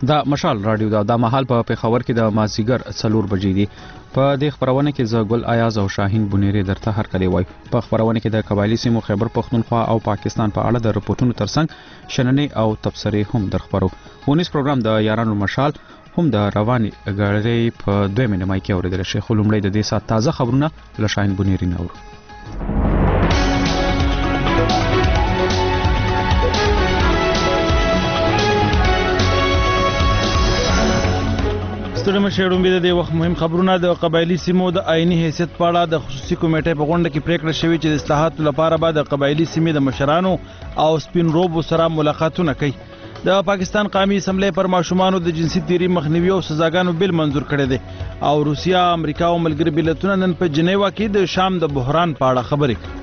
دا مشال رادیو دا مهال په پېښور کې د مازیګر 4 بجې دي. په دې خبرونه کې زه ګل ایاز او شاهین بونیری درته هرکلی وای. په خبرونه کې د قبایلی سیمو خیبر پختونخوا او پاکستان په اړه د رپورټونو ترڅنګ شننې او تبصرې هم درخبرو. ونیس پروګرام د یارانو مشال هم د رواني غړې په 2 نیمه کې اوریدل شي. خو لومړی د دې سات تازه خبرونه له شاهین بونیری نور. ستړي شهروم به د وخت مهم خبرونه د قبایلی سیمو د آئینی حیثیت په اړه د خصوصي کمیټې په غونډه کې پریکړه شوې چې د اصلاحاتو لپاره به د قبایلی سیمې د مشرانو او سپین روبو سره ملاقاتونه کوي. د پاکستان قومي اسمبلی پر ماشومانو د جنسي تیری مخنیوي او سزاګانو بل منظور کړی دی او روسیا، امریکا او ملګري ملتونه نن په جنیوا کې د شام د بحران په اړه خبرې کوي.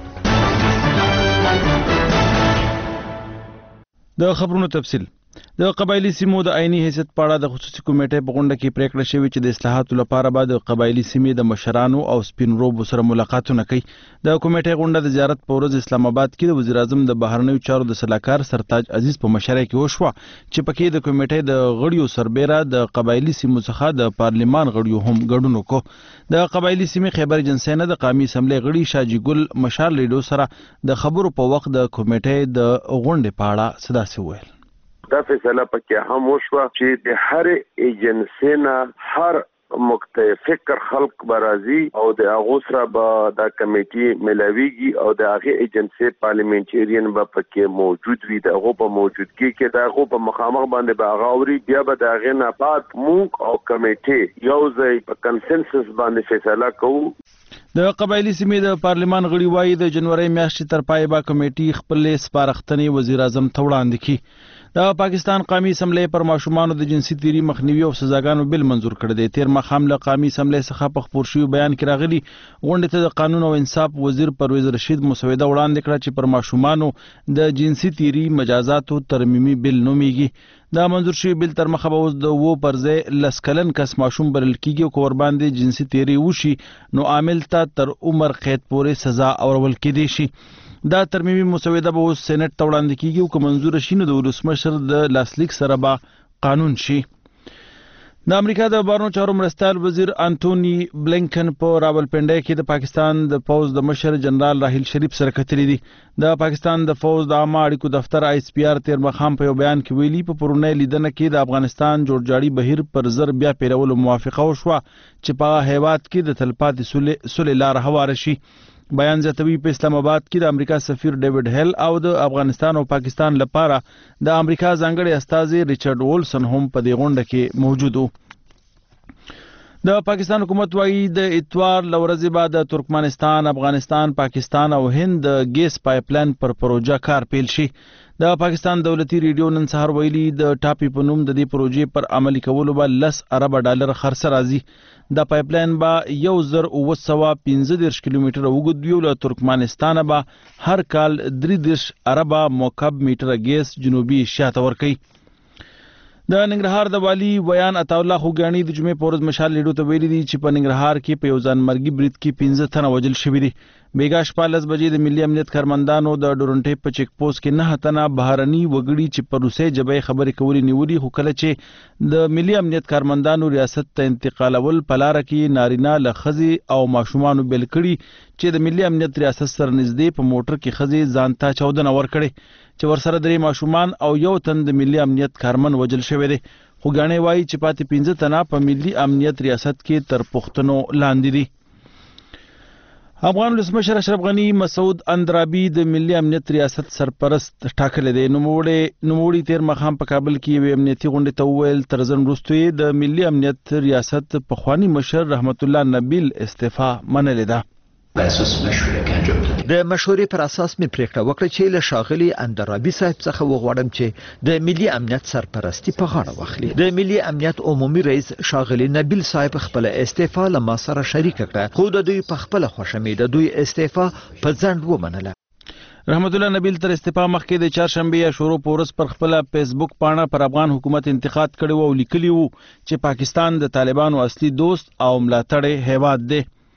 د خبرونو تفصیل. د قبایلی سیمو د آئینی حیثیت په اړه د خصوصي کمیټې په غونډه کې پریکړه شوې چې د اصلاحاتو لپاره به د قبایلی سیمې د مشرانو او سپین روبو سره ملاقاتونه کوي. د کمیټې غونډه د زیارت په ورځ اسلام آباد کې د وزیر اعظم د بهرنیو چارو د سلاکار سرتاج عزیز په مشرۍ کې وشوه چې پکې د کمیټې د غړیو سربېره د قبایلی سیمو څخه د پارلمان غړیو هم ګډون وکړ. د قبایلی سیمې خیبر جنسینه د قومي اسمبلی غړي شاجي ګل مشال لیډو سره د خبرو په وخت د کمیټې د غونډې په اړه صداسي وویل. دا فیصله پکې هم وشوه چې د هر ایجنسی نه هر مختفکر خلق برازي او د هغه سره به د کمیټې ملاویږي او د هغه ایجنسی پارلیمنټریان به پکې موجود وي. د هغه په موجودګي کې د هغه په مخامخ باندې به غاوري بیا به د هغه نه بعد موږ او کمیټې یو ځای په کنسنسس باندې فیصله کوو. د قبایلی سیمې د پارلمان غړي وایي د جنوري میاشتې تر پای به کمیټې خپل سپارښتنې وزیر اعظم ته وړاندې کړي. د پاکستان قومي اسمبلی پر ماشومانو د جنسي تیری مخنیوي او سزاګانو بل منظور کړی دی. تیر مخام له قومي اسمبلی څخه په خپور شوی بیان کې راغلی غونډې ته د قانون او انصاف وزیر پرویز رشید مسوده وړاندې کړه چې پر ماشومانو د جنسي تیری مجازاتو ترمیمي بل نومیږي. دا منظور شوی بل تر مخه به اوس د و پر ځای 10 کلن کس ماشوم بلل کیږي او کور باندې جنسي تیری وشي نو عامل ته تر عمر قید پورې سزا اورول کېدی شي. دا ترمیمي مسوده به اوس سېنات ته وړاندې کیږي او که منظور شي نو د ولسمشر د لاسلیک سره به قانون شي. د امریکا د بهرنیو چارو مرستیال وزیر انټونی بلینکن په راولپنډۍ کې د پاکستان د فوج د مشر جنرال راحیل شریف سره کتلي دي. د پاکستان د فوج د عامه اړیکو دفتر ISPR تیر مخام په یو بیان کې ویلي په پرونی لیدنه کې د افغانستان جوړجاړي بهیر پر زر بیا پیرولو موافقه وشوه چې په هیواد کې د تلپاتې سولې لار هواره شي. بیان زیاتوي په اسلام آباد کې د امریکا سفیر ډیوډ هیل او د افغانستان او پاکستان لپاره د امریکا ځانګړي استازي ریچارډ وولسن هم په دې غونډه کې موجود وو. د پاکستان حکومت وايي د اتوار لورځې بعد د ترکمنستان، افغانستان، پاکستان او هند د ګیس پایپلاین پر پروژه کار پیل شي. د پاکستان دولتي ریډیو نن سهار ویلي د ټاپي په نوم د دې پروژې پر عملي کولو به 10 ارب ډالر خرڅ راځي. د پایپلاین به 1915 کیلومتره اوږد وي او له ترکمنستان به هر کال 3 ارب مکعب میټر ګیس جنوبي ایشیا ته ورکوي. د ننګرهار د والی ویان عطاالله خوګانی د جمعې په ورځ مشال لیډو ته ویلي دي چې په ننګرهار کې په یو ځانمرګي برید کې 15 تنه وژل شوي دي. بیګا شپه 10 بجې د ملي امنیت کارمندانو د ډورنټې په چیک پوسټ کې 9 تنه بهرني وګړي چې په روسي ژبې خبرې کولې نیولي خو کله چې د ملي امنیت کارمندانو ریاست ته انتقالول په لار کې نارینه له ښځې او ماشومانو بل کړي چې د ملي امنیت ریاست سره نږدې په موټر کې ښځې ځان ته چاودنه ورکړې چې ورسره 3 ماشومان او یو تن د ملي امنیت کارمن وژل شوی دی. خوګانی وایي چې پاتې 15 تنه په ملي امنیت ریاست کې تر پوښتنو لاندې دي. افغان ولسمشر اشرف غنی مسعود اندرابي د ملي امنیت ریاست سرپرست ټاکلی دی. نوموړي تیر مخام په کابل کې یو امنیتي غونډې ته وویل تر ځن وروسته د ملي امنیت ریاست پخوانی مشر رحمت الله نبیل استعفا منلې ده. د مشورې پر اساس می پریکړه وکړه چې له شاغلي اندرابي صاحب څخه وغواړم چې د ملي امنیت سرپرستی په غاړه واخلي. د ملي امنیت عمومي رئیس شاغلي نبیل صاحب خپل استعفا له ما سره شریک کړه خو د دوی په خپل خوشمې د دوی استعفا په ځند ومنله. رحمت الله نبیل تر استعفا مخکې د چهارشنبه یا شروع پورس پر خپل فیسبوک پاڼه پر افغان حکومت انتقاد کړی او لیکلی وو چې پاکستان د طالبانو اصلي دوست او ملاتړی هیواد دی.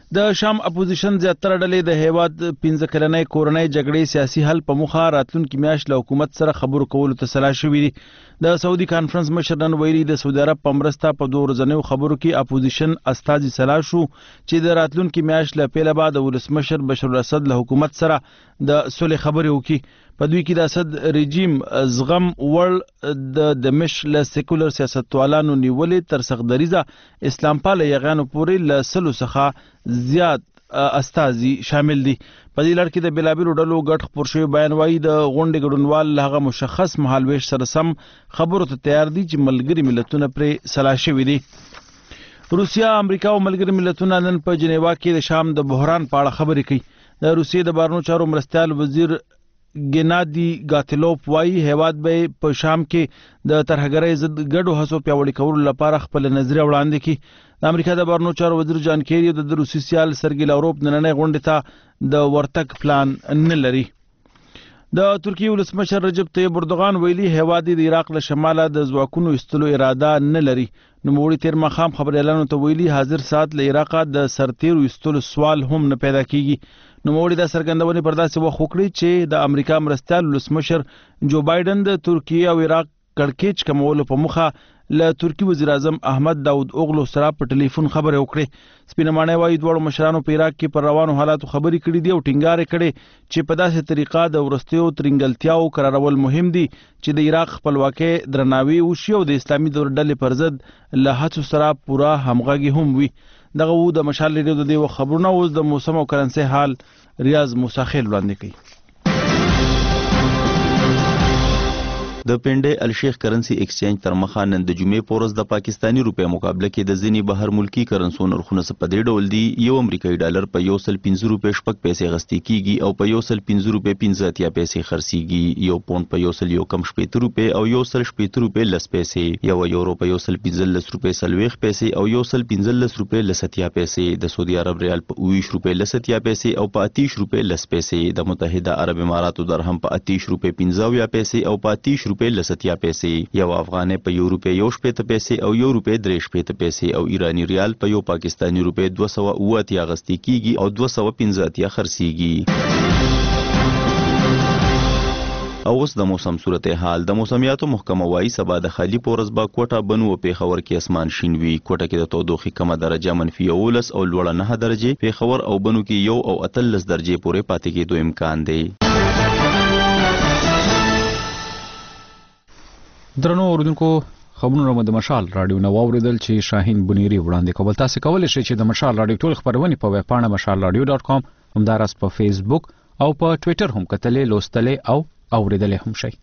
د شام اپوزیشن زیاتره ډلې د هیواد 15 کلنۍ کورنۍ جګړې سیاسي حل په مخه راتلونکي میاشت له حکومت سره خبرو کولو ته سلا شوي دي. د سعودي کانفرنس مشر نن ویلي د سعودي عرب په مرسته په 2 ورځنیو خبرو کې اپوزیشن استازي سلا شو چې د راتلونکي میاشت له پیله بعد ولسمشر بشار الاسد له حکومت سره د صلح خبرې وکړي. په دوی کې د اسد رژیم زغم وړ د دمشق له سیکولر سیاستوالانو نیولې تر سخدریزه اسلام پاله یغانو پورې له سلو څخه زیات استازي شامل دي. په دې لړ کې د بلابلو ډلو ګډ خبر شوی بیان وایي د غونډې ګډونوال هغه مشخص مهالويش سره سم خبرو ته تیار دي چې ملګري ملتونه پرې سلا شوي دي. روسیا، امریکا او ملګري ملتونه نن په جنیوا کې د شام د بحران په اړه خبرې کوي. د روسیې د بهرنیو چارو مرستیال وزیر ګنادي ګاتلوف وایي هیواد به په شام کې د ترهګرۍ ضد ګډو هڅو پیاوړي کولو لپاره خپل نظریه وړاندې کړي. د امریکا د بهرنیو چارو وزیر جان کیری او د روسي سیال سرګي لاوروف نننۍ غونډې ته د ورتګ پلان نه لري. د ترکیې ولسمشر رجب طیب اردوغان ویلي هیواد د عراق له شماله د ځواکونو ایستلو اراده نه لري. نوموړي تیر ماښام خبريالانو ته ویلي حاضر ساعت له عراق د سرتیرو ایستلو سوال هم نه پیدا کیږي. نوموړي د څرګندونې پر داسې وخت وکړي چې د امریکا مرستیال ولسمشر جو بایدن د ترکیې او عراق کړکېچ کمولو په مخه له ترکی وزیر اعظم احمد داود اوغلو سره په ټلیفون خبرې وکړې. سپینه ماڼۍ وایي دواړو مشرانو په عراق کې پر روانو حالاتو خبرې کړې دي او ټینګار کړي چې په داسې طریقه د وروستیو ترنګلتیاو قرارول مهم دي چې د عراق خپلواکۍ درناوی وشي او د اسلامي دور ډلې پر ضد له هڅو سره پوره همغږي هم وي. دغه وو د مشال ریډیو د دې خبرونه. اوس د موسم او کرنسي حال ریاض موساخیل وړاندې کوي. د پنډې الشیخ کرنسی ایکسچینج تر مخه نن د جمعې په ورځ د پاکستانی روپیا مقابله کې د ځینې بهر ملکی کرنسو نرخونه په دې ډول دي: یو امریکایي ډالر په 1.15 روپۍ شپږ پیسې غستې کیږي او په 1.15 روپۍ 15 پیسې خرڅیږي. یو پوند په 1.1 روپۍ او 1.15 روپۍ لس پیسې. یو یورو په 1.15 روپۍ 40 پیسې او 1.15 روپۍ 70 پیسې. د سعودي عرب ریال په 20 روپۍ 70 پیسې او په 30 روپۍ 10 پیسې. د متحده عرب اماراتو درهم په 30 روپۍ 15 پیسې او په 30 روپۍ 70 پیسې. یو افغانۍ په 1 روپۍ 1 پیسې او 1 روپۍ 3 پیسې او ایرانی ریال په یو پاکستانی روپۍ 280 غستې کیږي او 215 خرڅیږي. او اوس د موسم صورتحال. د موسمیاتو محکمه وایي سبا د خالی پورز با کوټه بنو او پیښور کې اسمان شین وي. کوټه کې د تودوخې کمه درجه -19 او لوړه 9 درجه. پیښور او بنو کې 1 او 13 درجه پورې پاتې کېدو امکان دی. درنو اوریدونکو خبرونه د مشال رادیو نو اوریدل چې شاهین بنيري وړاندې کول. تاسو کولای شئ چې د مشال رادیو ټول خبرونه په ویب پاڼه mashalradio.com همدارس په فیسبوک او په ټوئیټر هم کتلې لوستلې او اوریدلې هم شئ.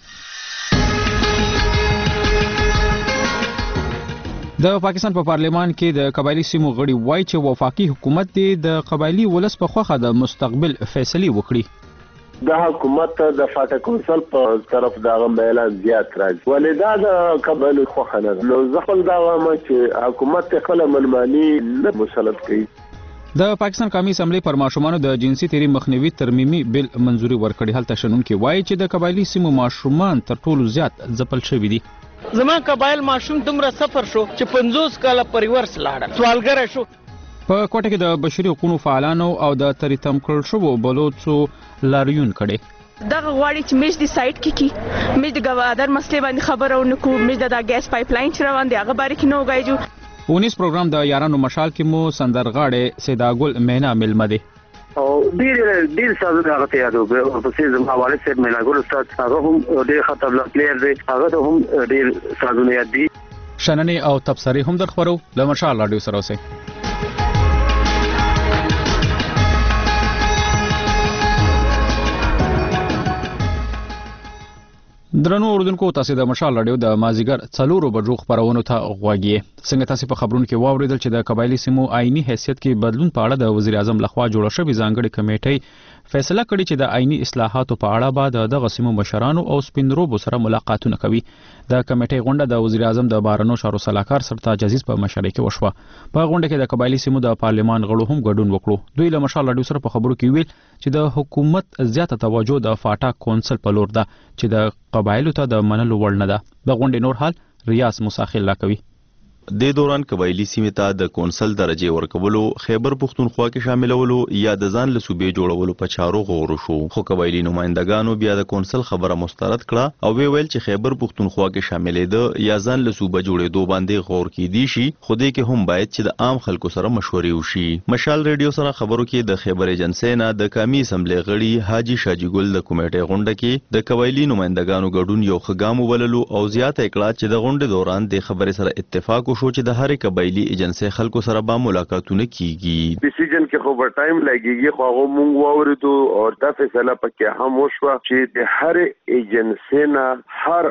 د پاکستان په پارلیمان کې د قبایلی سیمو غړي وایي چې وفاقي حکومت د قبایلی ولس په خوخه د مستقبل فیصله وکړي. د حکومت د فاټا کونسل په طرف دا اعلان زیات راځي ولدا د قبایلی خوخه نه نو ځکه دا ما چې حکومت خپل منمانی نه مسلط کوي. د پاکستان قومي اسمبلی پر ماشومانو د جنسي تیری مخنیوي ترمیمي بل منزوري ورکړي. هلته شنونکو وایي چې د قبایلی سیمو ماشومان تر ټولو زیات ځپل شوي دي. زما قبایل ماشوم دومره سفر شو چې 50 کاله پریورس لاړ سوالګر شو. په کوټه کې د بشري حقوقو فعالانو او د تریتم کړ شو بلوڅو لاریون کړي. دغه غواړي چې مش د سایت کې کی مش د غوادر مسلې باندې خبرو نکو مش د ګیس پایپ لاین چې روان دی هغه باره کې نو غایجو. 19 پروګرام د یارانو مشال کې مو سندرغاړې سیداګل مینا ملمه دي او ډیر سازونه هغه ته یادو په څه زما حواله سره میلاګل استاد هغه هم ډیر خطرناک پلیئر دی هغه هم ډیر سازونه یاد دي. شننې او تبصرې هم درخبرو له مشال رادیو سره اوسئ. درنو اوردونکو تاسو د مشال رادیو د مازیګر 4 بجو خبرونو ته غوږی. څنګه تاسو په خبرونو کې واوریدل چې د قبایلی سیمو آئینی حیثیت کې بدلون په اړه د وزیر اعظم لخوا جوړ شوی ځانګړي کمیټې فیصله کړې چې د آئینی اصلاحاتو په اړه بعد د غسیمو مشرانو او سپینروبو سره ملاقاتونه کوي. د کمیټې غونډه د وزیر اعظم د بهرنیو چارو سلاکار سرتاج عزیز په مشرۍ کې وشوه. په غونډه کې د قبایلی سیمو د پارلیمان غړو هم ګډون وکړو. دوی له مشال رادیو سره په خبرو کې ویل چې د حکومت زیاته توجه د فاټا کونسل په لور ده چې د قبایلو ته د منلو وړ نه ده. د غونډې نور حال ریاض موساخیل لا کوي. د دوران قبایلی سیمې ته د کونسل درجه ورکولو خیبر پښتونخوا کې شاملولو یا د ځان له صوبې جوړولو په چارو غور شو خو قبایلی نمائندګانو بیا د کونسل خبره مسترد کړه او ویل چې خیبر پښتونخوا کې شاملېده یا ځان له صوبې جوړېدو باندې غور کیدی شي خو دې کې هم باید چې د عام خلکو سره مشورې وشي مشال ریډیو سره خبرو کې د خیبر ایجنسی نه د قومي اسمبلی غړي حاجی شاجی ګل د کمیټې غونډه کې د قبایلی نمائندګانو ګډون یو خګام وبللو او زیاته کړه چې د غونډې دوران د خبرې سره اتفاق وشو چې د هر قبایلی ایجنسی خلکو سره به ملاقاتونه کیږي ډیسیژن کې خو به ټایم لګیږي خو هغه مونږ واوریدو او دا فیصله پکې هم وشوه چې د هر ایجنسی نه هر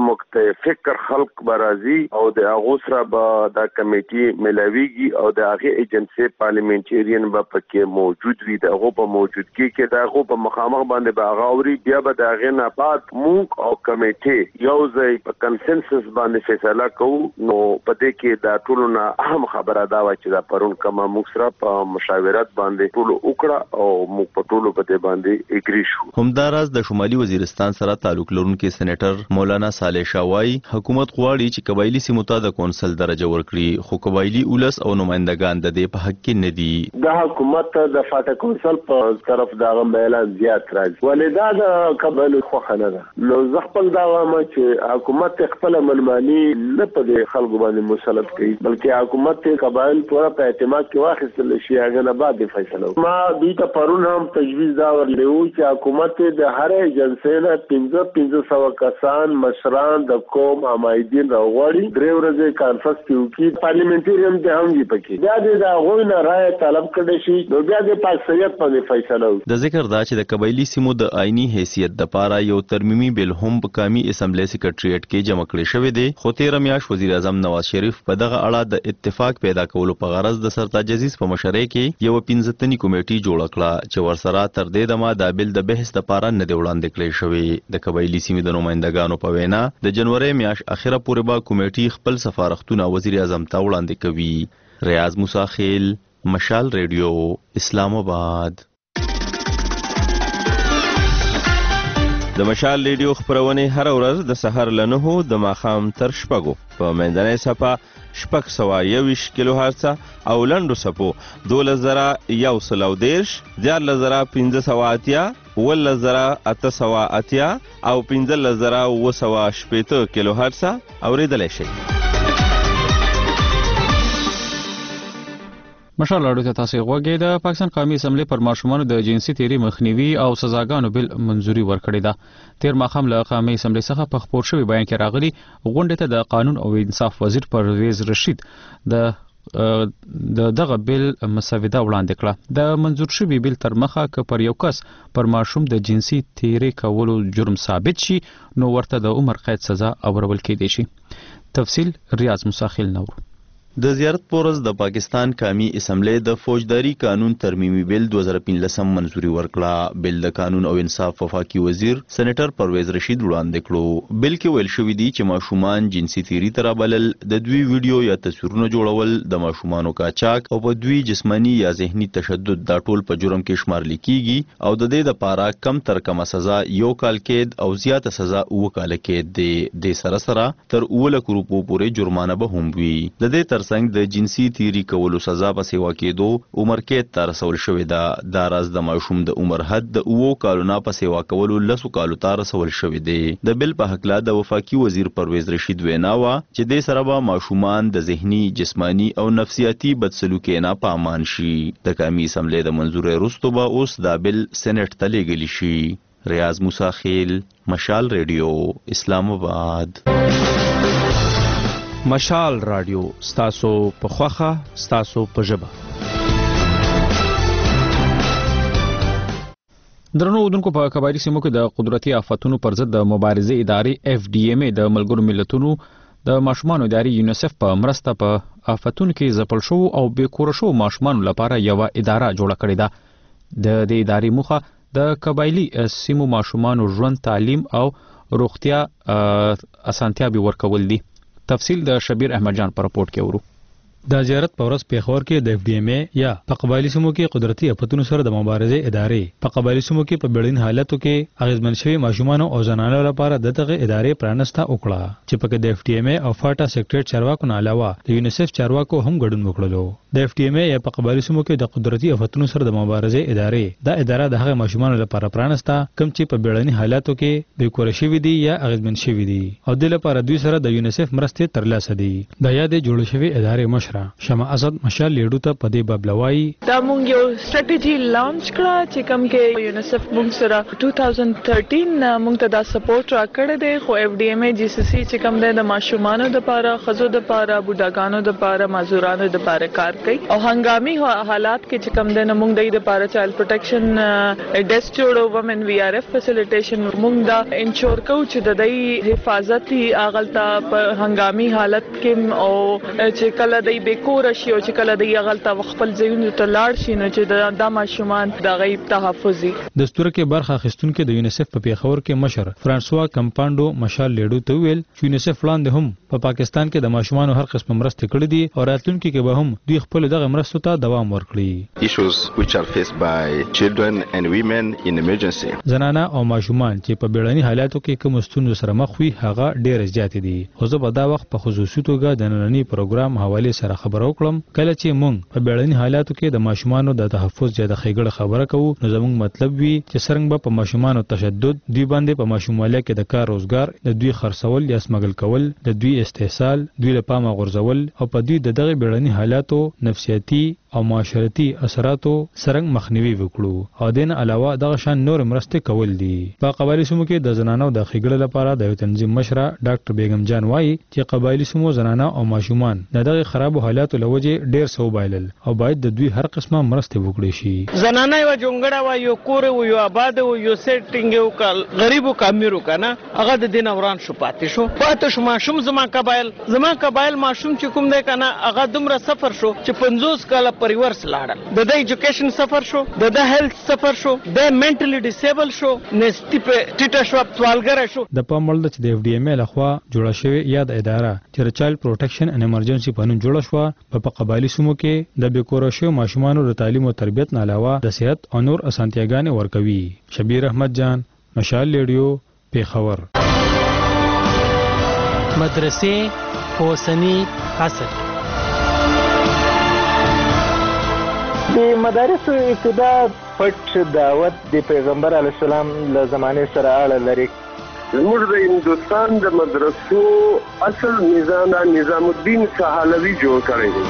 مختفکر خلق برازي او د هغه سره به د کمیټي ملاویږي او د هغه ایجنسی پارلیمنټریان به پکې موجود وي د هغه په موجودګي کې د هغه په مخامخ باندې به هغه اوري بیا به د هغه نه بعد مونږ او کمیټي یو ځای په کنسنسس باندې فیصله کوو نو په دې کې د ټولو نه اهم خبره دا و چې دا پرون کومه موږ سره په مشاورت باندې ټول وکړه او موږ په ټولو په دې باندې اګری شو همداراز د شمالي وزیرستان سره تعلق لرونکي سېنیټر مولانا صالح شاوای حکومت غواړي چې قبایلی سیمو ته د کونسل درجه ورکړي خو قبایلی اولس او نمائندګان د دې په حق کې نه دي د حکومت د فاټا کونسل په طرف دا اعلان زیات راځي ولدا د قبایلی خوخه نه ده نو زه خپل دا وایم چې حکومت خپل منمانی نه په دې خلکو باندې مسلط کوي بلکې حکومت قبایل پورا په اعتماد کې واخیستل شي هغه نه بعد فیصله ما دوی ته پرون هم تجویز دا ورلیو چې حکومت د هر ایجنسی نه 1500 کسان مشران د قوم امایدین راوړي درې ورځې کانفرنس کې وکړي پارلیمنټریان ته هم دی پکې بیا د غوښنه نه رائے طلب کړي شي نو بیا د پاکستانیت باندې فیصله وکړي د ذکر دا چې د قبایلی سیمو د آئینی حیثیت د پاره یو ترمیمي بل هم په قومي اسمبلی سیکریټریټ کې جمع کړی شوی دی خو 13 میاشت وزیر اعظم نواز شریف په دغه اړه د اتفاق پیدا کولو په غرض د سرتاج عزیز په مشرۍ کې یو 15 تنی کمیټي جوړ کړه چې ورسره تر دې دمه د بل د بحث لپاره نه دی وړاندې کړی شوی د قبایلی سیمو د نمائندګانو په وینا د جنوري میاشت اخیره پورې به کمیټي خپل سفارښتونه وزیر اعظم ته وړاندې کوي ریاض موسی خیل مشال ریډیو اسلام آباد د مشال ریډیو خبرونه هر ورځ د سحر له 9 د ماښام تر 6 په منځنۍ صفه 621 کیلو هرتز او لنډو صفو 2110 14580 11880 او 15980 کیلو هرتز اوریدلای شي مشال اړو ته تاسو غوږی د پاکستان قومي اسمبلی پر ماشومانو د جنسي تیری مخنیوي او سزاګانو بل منځوري ورکړی ده تیر ماخام له قومي اسمبلی څخه په خبر شوی بیان کې راغلی غونډه ته د قانون او انصاف وزیر پرویز رشید دغه بل مسوده وړاندې کړه د منځور شوی بل تر مخه ک پر یو کس پر ماشوم د جنسي تیری کولو جرم ثابت شي نو ورته د عمر قید سزا اورول کېدی شي تفصیل ریاض مساخیل نور د زیارت پورز د پاکستان قومي اسمبلی د فوجداري قانون ترمیمي بل 2015 منځوري ورکړه بل د قانون او انصاف وفاقي وزیر سېنیټر پرویز رشید وړاندې کړو بل کې ویل شوی دی چې ماشومان جنسي تیری ترابلل د دوی ویډیو یا تصویرونه جوړول د ماشومانو کاچاک او په دوی جسمانی یا ذهني تشدد دا ټول په جرم کې شمار لیکيږي او د دې لپاره کم تر کم سزا 1 کال قید او زیاته سزا 2 کال قید دی د سره تر 2 لک روپو پورې جرمانه به هم وي د دې تر څنګ د جنسي تیری کولو سزا په سیوا کېدو عمر قید ته رسول شوی دا راز د ماشوم د عمر حد د 2 کالو نه په سیوا کولو 10 کالو ته رسول شوی دی د بل په حق لا د وفاقي وزیر پرویز رشید وینا وا چې د سره به ماشومان د ذهني جسمانی او نفسیاتی بدسلوکي نه پامان شي د قومي اسمبلی د منځوري وروسته به اوس د بل سېنات ته لیږل شي ریاض موسی خیل مشال ریډیو اسلام آباد مشال رادیو ستاسو په خوخه ستاسو په ژبه درنو ودونکو په قبایلی سیمو کې د قدرتي آفتونو پر ضد د مبارزې ادارې FDMA د ملګرو ملتونو د ماشومانو ادارې یونیسف په مرسته په آفتونو کې ځپل شو او بې کور شو ماشومانو لپاره یو اداره جوړه کړې ده د دې ادارې موخه د قبایلی سیمو ماشومانو ژوند تعلیم او روغتیا اسانتیاوې ورکول دي تفصیل د شبیر احمد جان پر رپورت کې ورو د زیارت په ورځ پیښور کې د FDMA یا په قبایلی سیمو کې قدرتي افتونو سره د مبارزې ادارې په قبایلی سیمو کې په بیړني حالتو کې اغیزمن شوي ماشومان او زنانو لپاره دغه ادارې پرانسته وکړه چې پکې د FDMA او فاټا سیکریټ چارواکو نه علاوه د یونیسف چارواکو هم ګډون وکړلو. د FDMA یا په قبایلی سیمو کې د قدرتي افتونو سره د مبارزې ادارې دا اداره د هغه ماشومان لپاره پرانسته کوم چې په بیړني حالتو کې د کور شوي دي یا اغیزمن شوي دي او د لپاره دوی سره د یونیسف مرستې ترلاسه دي. د یادې جوړ شوی ادارې مشره شمع اسد مشال لیډو ته په دې بابلوي دا مونږ یو سټریټجی لانچ کړه چې کوم کې یونیسف مونږ سره 2013 مونږ ته دا سپورټ راکړی دی خو FDMA GCC چې کوم دی د ماشومانو لپاره خزو لپاره بوډاګانو لپاره مازورانو لپاره کار کوي او هنګامي حالات کې چې کوم دی مونږ د لپاره چایلډ پروټیکشن ډیسک جوړو ومن VRF فیسیلیټیشن مونږ دا انشور کوو چې د دې حفاظتي اغلطه په هنګامي حالت کې او چې کله د بیکور شي او چې کله د غلطه خپل ځایونو ته لاړ شي نو چې د ماشومان د غیب تحفظي. د ستوره کې برخه اخیستونکو د یونیسف په پیښور کې مشر فرانسوا کمپانډو مشال لیډو ته ویل چې یونیسف وړاندې هم په پاکستان کې د ماشومان هر قسم مرستې کړې دي او راتلونکي کې به هم دوی خپل دغه مرستو ته دوام ورکړي. Issues which are faced by children and women in emergency. زنانه او ماشومان چې په بیړني حالاتو کې کوم ستونزو سره مخ وي هغه ډېر زیات دي. خو زه په دا وخت په خصوصي توګه د نننی پروګرام حواله سره خبرو کړم کله چې مونږ په بیړني حالاتو کې د ماشومانو د تحفظ یا د خېګړه خبره کوو نو زموږ مطلب وي چې څنګه به په ماشومانو تشدد دوی باندې په ماشوماله کې د کار روزګار د دوی خرڅول یا سمګل کول د دوی استحصال دوی له پامه غورځول او په دوی د دغه بیړني حالاتو نفسیاتي او معاشرتي اثراتو سرنګ مخنیوي وکړو او دین علاوه دغه شان نور مرستې کول دي. په قبایلی سیمو کې د زنانو د خېګړه لپاره د یو تنظیم مشره ډاکټر بیگم جان وایي چې قبایلی سیمو زنانه او ماشومان دغه خراب حالاتو لوجه ډیر سو بایلل او باید د دوی هر قسمه مرستې وکړي شي. زنانه یو جونګړه و یو کور و یو آباد و یو سیټینګ یو کال غریب او کامیرو کنه هغه د دین اوران شو پاتې شو ماشوم زما قبایل ماشوم چې کوم دی کنه هغه دومره سفر شو چې 50 کاله پریورس لاړل د ایجوکیشن سفر شو د هیلث سفر شو د منټلی ډیسیبل شو نستی په ټیټه شو سوالګر شو. د پامول د FDMA لخوا جوړه شوې یاد اداره چې چایلډ پروټیکشن ان ایمرجنسي په نوم جوړه شو په قبایلی سیمو کې د بیکور شو ماشومانو د تعلیم او تربیت نه علاوه د صحت او نور اسانتیاګانې ورکوي. شبیر احمد جان مشال لیډیو پیښور. مدرسې اوسنی عصر د مدارس ابتدا پټ دعوت د پیغمبر علی السلام له زمانه سره اړه لري. زموږ د هندوستان د مدرسو اصل نظام الدین سهالوی جوړ کړی دی.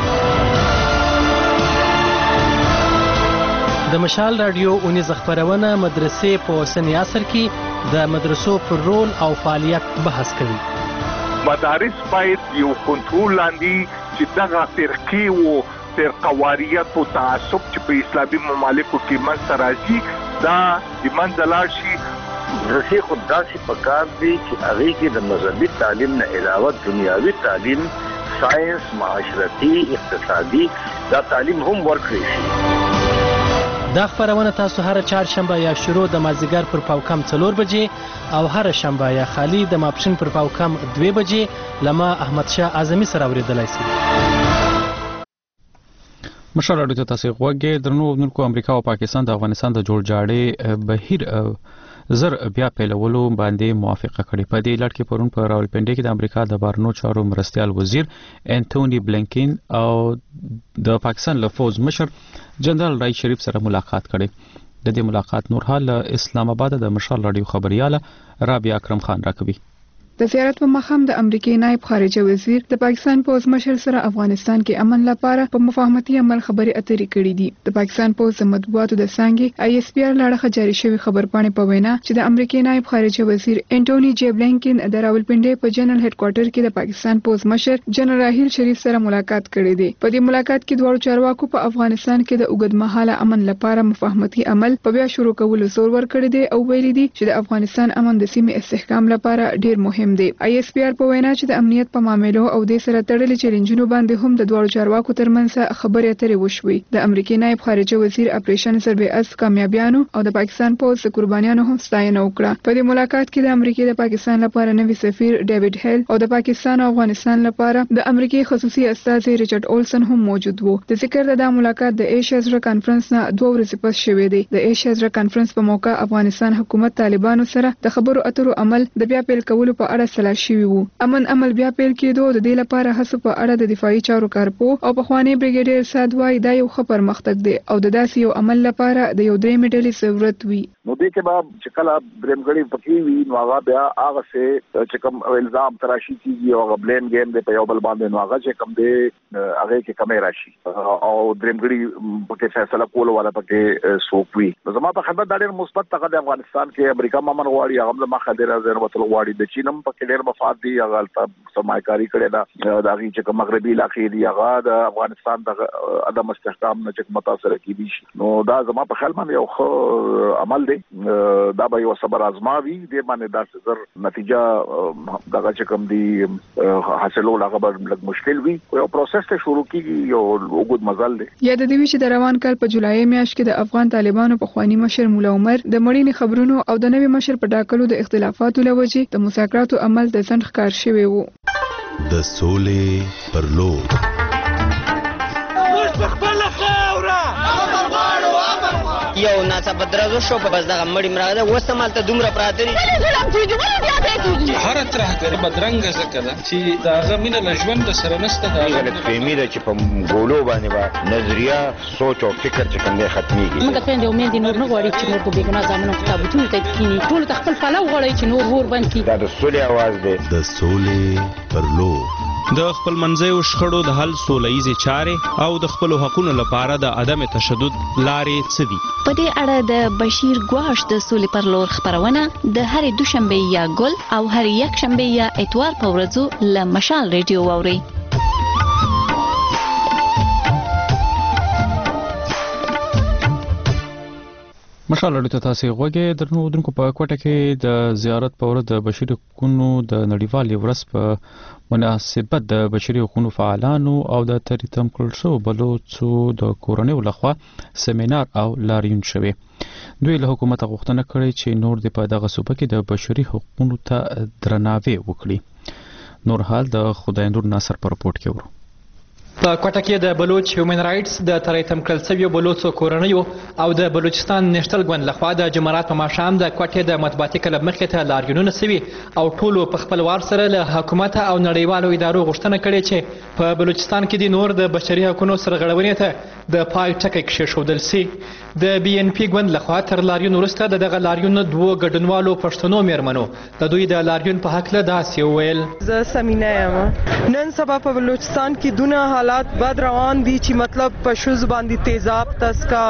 د مشال رادیو اونیز خبرونه مدرسې په اوسنی عصر کې د مدرسو پر رول او فعالیت بحث کوي. مدارس باید یو کنټرول لاندې چې دغه فرقې وو فرقواریت او تعصب چې په اسلامي ممالکو کې منځ راځي دا د منځ لاړ شي. مدرسې خود داسې پکار دي چې هغې کې د مذهبي تعلیم نه علاوه دنیاوي تعلیم ساینس معاشرتي اقتصادي دا تعلیم هم ورکړی شي. دا خبرونه تاسو هر چهارشنبه یا شروع د مازدیګر پر پاوکم 4 بجې او هر شنبه یا خالی د ماپښین پر پاوکم 2 بجې لما احمد شاه اعظمي سره اوریدلای شئ. مشال اړو ته تاسو غوږی درنو ونکو امریکا او پاکستان د افغانستان د جوړ جاړې بهیر زر بیا پیلولو باندې موافقه کړې. په دې لړ کې پرون په راولپنډي کې د امریکا د بهرنیو چارو مرستیال وزیر انټونی بلینکن او د پاکستان له فوز مشر جنرال رای شریف سره ملاقات کړي. د دې ملاقات نور حال اسلام آباد د مشال رادیو خبرياله رابعه اکرم خان راکوي. د زیارت په مخام د امریکای نائب خارجه وزیر د پاکستان پوز مشر سره افغانستان کې امن لپاره په مفاهمتي عمل خبرې اترې کړې دي. د پاکستان پوز د مطبوعاتو د څنګه ISPR لاړه جاری شوی خبر پاڼې په وینا چې د امریکای نائب خارجه وزیر انټونی جی بلینکن د راولپنډي په جنرال هډ کوارټر کې د پاکستان پوز مشر جنرال راهیل شریف سره ملاقات کړې دي. په دې ملاقات کې دوه چارواکو په افغانستان کې د اوږدمهاله امن لپاره مفاهمتي عمل په بیا شروع کولو زور ورکړی دی او ویلي دي چې د افغانستان امن د سیمې استحکام لپاره ډیر مهم مهم دی. ISPR په وینا چې د امنیت په معاملو او د سره تړلې چیلنجونو باندې هم د دوه چارواکو ترمنځ خبرې اترې وشوي. د امریکای نائب خارجه وزیر اپریشن سرویس کامیابیانو او د پاکستان پوز قربانیانو هم ستاینه وکړه. په دې ملاقات کې د امریکای د پاکستان لپاره نوی سفیر ډیوډ هیل او د پاکستان او افغانستان لپاره د امریکای خصوصي استازی ریچارډ اولسن هم موجود وو. د ذکر د ملاقات د ایشیا زړه کانفرنس نه 2 ورځې پس شوې دی. د ایشیا زړه کانفرنس په موقع افغانستان حکومت طالبانو سره د خبرو اترو عمل د بیا پیل کولو په اړه سلا شوی وو. امن عمل بیا پیل کېدو د دې لپاره هڅه په اړه د دفاعي چارو کارپو او په خوانی بریګیډیر سعد وای دا یو خبر مختګ دی او د داسې یو عمل لپاره د یو درې میډلې ضرورت وي. نو دې کې به چې کله برمګړی پکې وي نو هغه بیا هغه څه چې کوم الزام تراشي کیږي او بلیم گیم دی په یو بل باندې نو هغه چې کوم دی هغه کې کمی راشي او برمګړی پکې فیصله کول ولا پکې سوپوي. زما په خدمت د ډېر مثبت تګ د افغانستان کې امریکا ممن غواړي هغه د مخدره ضرورت غواړي د چینم پکې ډېر مفاد دی هغه سرمایه‌کاري کړي دا د هغه چې کوم مغربي علاقې دی هغه د افغانستان د عدم استحکام نه چې متاثر کیږي. نو دا زما په خیال باندې یو عمل دا به یو صبر آزماوي دی باندې دا زر نتیجه دغه چې کوم دی حاصلول هغه به لږ مشکل وي. یو پروسس ته شروع کیږي یو وګد مزل دی. یا د دې چې د روان کال په جولای میاشت کې د افغان طالبانو په خوانی مشر مولا عمر د مړینې خبرونو او د نوي مشر په ټاکلو د اختلافاتو لوجې د مذاکراتو عمل د ځنډ ښکار شوی وو. د سولې پر لور یو ناڅاپه درزو شو په بس دغه مړی مراده وسمال ته دومره پراتري هر ترهګر بدرنګ زکه ده چې دا غمینه لژوند سره نسته دا غلط فهمي ده چې په ګولو باندې با نظریه سوچ او فکر چې کوم دی ختميږي. موږ ته د امید نور نه غواړي چې نور په بیګنا ځامنو کتابونه ته کینی ټول ته خپل فلو غواړي چې نور ور باندې دا د سولې आवाज دی. د سولې پر لور د خپل منځیو شخړو د حل سولهییزې چارې او د خپلو حقونو لپاره د عدم تشدد لارې څه دي؟ په دې اړه د بشیر ګواش د سولې پر لور خبرونه د هرې دوشنبه یا ګل او هرې یکشنبه یا اتوار په ورځو له مشال ریډیو واورئ. مشال اړیته تاسو غوږی درنو دونکو په کوټه کې د زیارت په ورځ د بشري حقوقو د نړیوالې ورځ په مناسبت د بشري حقوقو فعالانو او د تریتم کړل شو بلوڅو د کورنیو لخوا سیمینار او لاریون شوی. دوی له حکومت غوښتنه کړې چې نور د په دغه صوبه کې د بشري حقوقو ته درناوی وکړي. نور حال د خدای نور ناصر په رپورت کې ورو. په کوټه کې د بلوچ هیومن رائټس د تریتم کړل شویو بلوڅو کورنیو او د بلوچستان نېشنل ګوند لخوا د جمعرات په ماښام د کوټې د مطبوعاتي کلب مخې ته لاریونونه سوي او ټولو په خپل وار سره له حکومت او نړیوالو ادارو غوښتنه کړې چې په بلوچستان کې د نور د بشري حقوقو سرغړونې ته د پای ټکی کېښودل سي. د BNP ګوند لخوا تر لاریون وروسته دغه لاریون دوه ګډونوالو پښتنو میرمنو د دوی د لاریون په حق له داسې وویل. زه سمینه یم. نن سبا په بلوچستان کې دونه حالات بد روان دي چې مطلب په شوز باندې تیزاب تسکا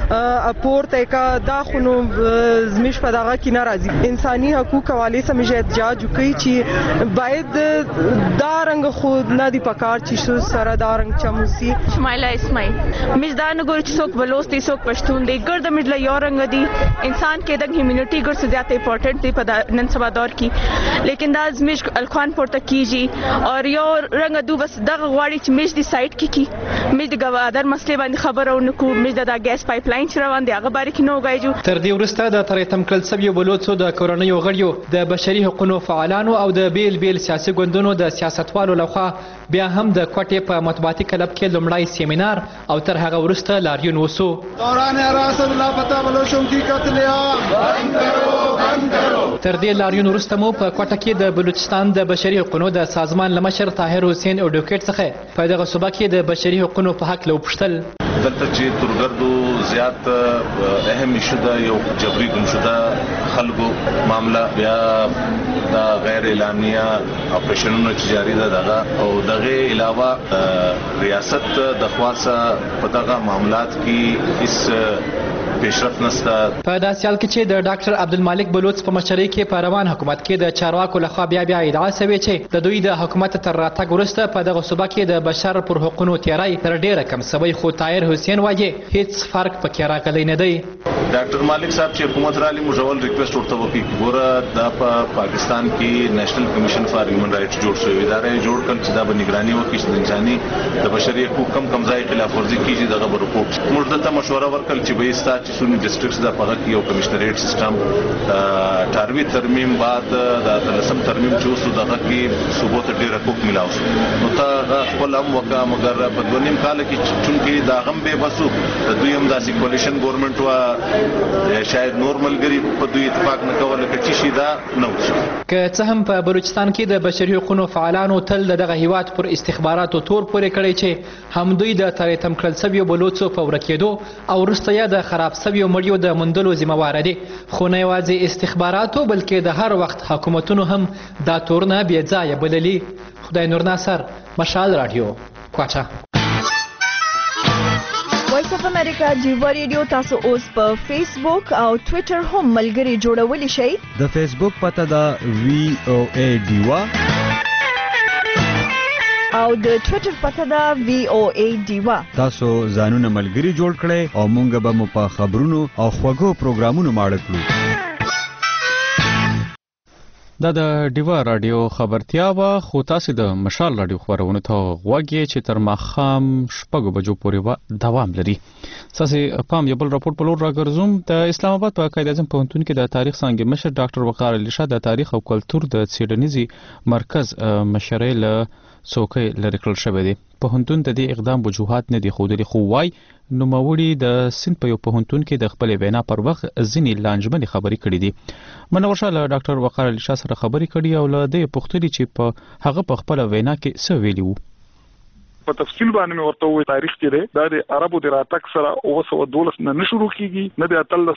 اپورت کا دا خونو زمش په دغه کې ناراضي انساني حقوق حواله سم احتجاج کوي چې باید دا رنګ خود نه دی پکار چې شو سره دا رنګ چموسی. شمایلا اسماعیل مزدان ګور چې څوک بلوچ دي څوک پښتون دي ګرد مډله یو رنګ دي انسان کې د هیومنټي ګر څه زیات امپورټنت دی په نن سبا دور کې لیکن دا زمش الخوان پورته کیږي او یو رنګ دو بس دغه غواړي چې مش دي سایت کې مش د ګوادر مسلې باندې خبرو نکو مش د ګیس پایپ لاین چې روان دی هغه باره کې نو غایجو. تر دې وروسته د تریتم کړل شویو بلوڅو د کورنیو غړیو د بشري حقوقو فعالانو او د بیل بیل سیاسي ګوندونو د سیاستوالو لخوا بیا هم د کوټې په مطبوعاتي کلب کې لومړی سیمینار او تر هغه وروسته لاریون وسو. دوران حراست لاپتا بلوچوں کی قتل عام بند کرو. تر دې لاریون وروسته مو په کوټه کې د بلوچستان د بشري حقوقو د سازمان لمشر طاهر حسین اډوکیټ څخه په دغه صوبه کې د بشري حقوقو په حق لوپشتل. دلته چې ترګردو زیات اهم ایشو ده یو جبري ګمشده خلکو معامله بیا دا غیر اعلانیه اپریشنونو چې جاری ده دغه او دغه علاوه ریاست د خواصه په دغه معاملات کې هیڅ پیشرفت نشته. په داسې حال کې چې د ډاکټر عبدالمالک بلوچ په مشرۍ کې په روان حکومت کې د چارواکو لخوا بیا ادعا شوې چې د دوی د حکومت تر راتګ وروسته په دغه صوبه کې د بشر پر حقوقو تیری تر ډیره کم شوی خو طاهر حسین وایي هیڅ فرق پکې راغلی نه دی. ډاکټر مالک صاحب چې حکومت را لې مجول ریکویسټ ورته وکړي ګوره دا په پاکستان کې نېشنل کمیشن فار هیومن رائټس جوړ شوی ادارې جوړ کړ چې دا به نگراني وکړي چې د انساني د بشري حقوقو کم ځای خلاف ورزي کیږي دغه رپورټ موږ دته مشوره ورکړل چې به ستا چې سونی ډیسټریکټس د پغه کې یو کمشنریټ سیستم 18 ترمیم بعد د 13 ترمیم چې اوس دغه کې صوبو ته ډیر حقوق ملاو شو نو تا خپل هم وکا مگر په دونیم کال کې چې دا غم به بسو د دویم داسې کولیشن ګورنمنت وا شاید نورمال ګری په دوی اتفاق نه کول چې شي دا نو که څه هم په بلوچستان کې د بشري حقوقو فعالانو تل دغه هیواد پر استخباراتو تور پورې کړی چې هم دوی د ترې تم کړل سویو بلوڅو په ورکېدو او وروسته یې د خراب سویو مړیو د موندلو ذمہوار دي خو نه یوازې استخباراتو بلکې د هر وخت حکومتونو هم دا تورونه بې ځایه بللي. خدای نور ناصر، مشال رادیو، کوټه. وایس اف امریکا جیوا ریډیو تاسو اوس په فیسبوک او ټوئیټر هم ملګري جوړولی شئ. د فیسبوک پته دا VOA دیوا او د ټوئیټر پته دا VOA دیوا. تاسو ځانونه ملګري جوړ کړئ او مونږ به مو په خبرونو او خوږو پروګرامونو ماړه کړو. دا د ډیوا رادیو خبرتیا وا خو تاسو د مشال رادیو خبرونه ته غوږی چې تر ماخام شپږ بجو پورې دوام لري. تاسو پام یو بل راپور په لور راګرځوم. د اسلام آباد په قائد اعظم پوهنتون کې د تاریخ څانګې مشر ډاکټر وقار علي شاه د تاریخ او کلتور د څېړنیزي مرکز مشرۍ له څوکۍ لري کړل شوی دی. پوهنتون د دې اقدام وجوهات نه دي ښودلي خو وای نوموړي د سند په یو پوهنتون کې د خپل وینا پر وخت ځینې لانجمنې خبرې کړې دي. منور شاه له ډاکټر وقار علي شاه سره خبرې کړې او له دې پوښتنې چې په هغه په خپل وینا کې څه ویلي وو. په تفصیل باندې مې ورته وې تاریخ کې دا د عربو د راتګ سره 912 نه شروع کیږي، نه د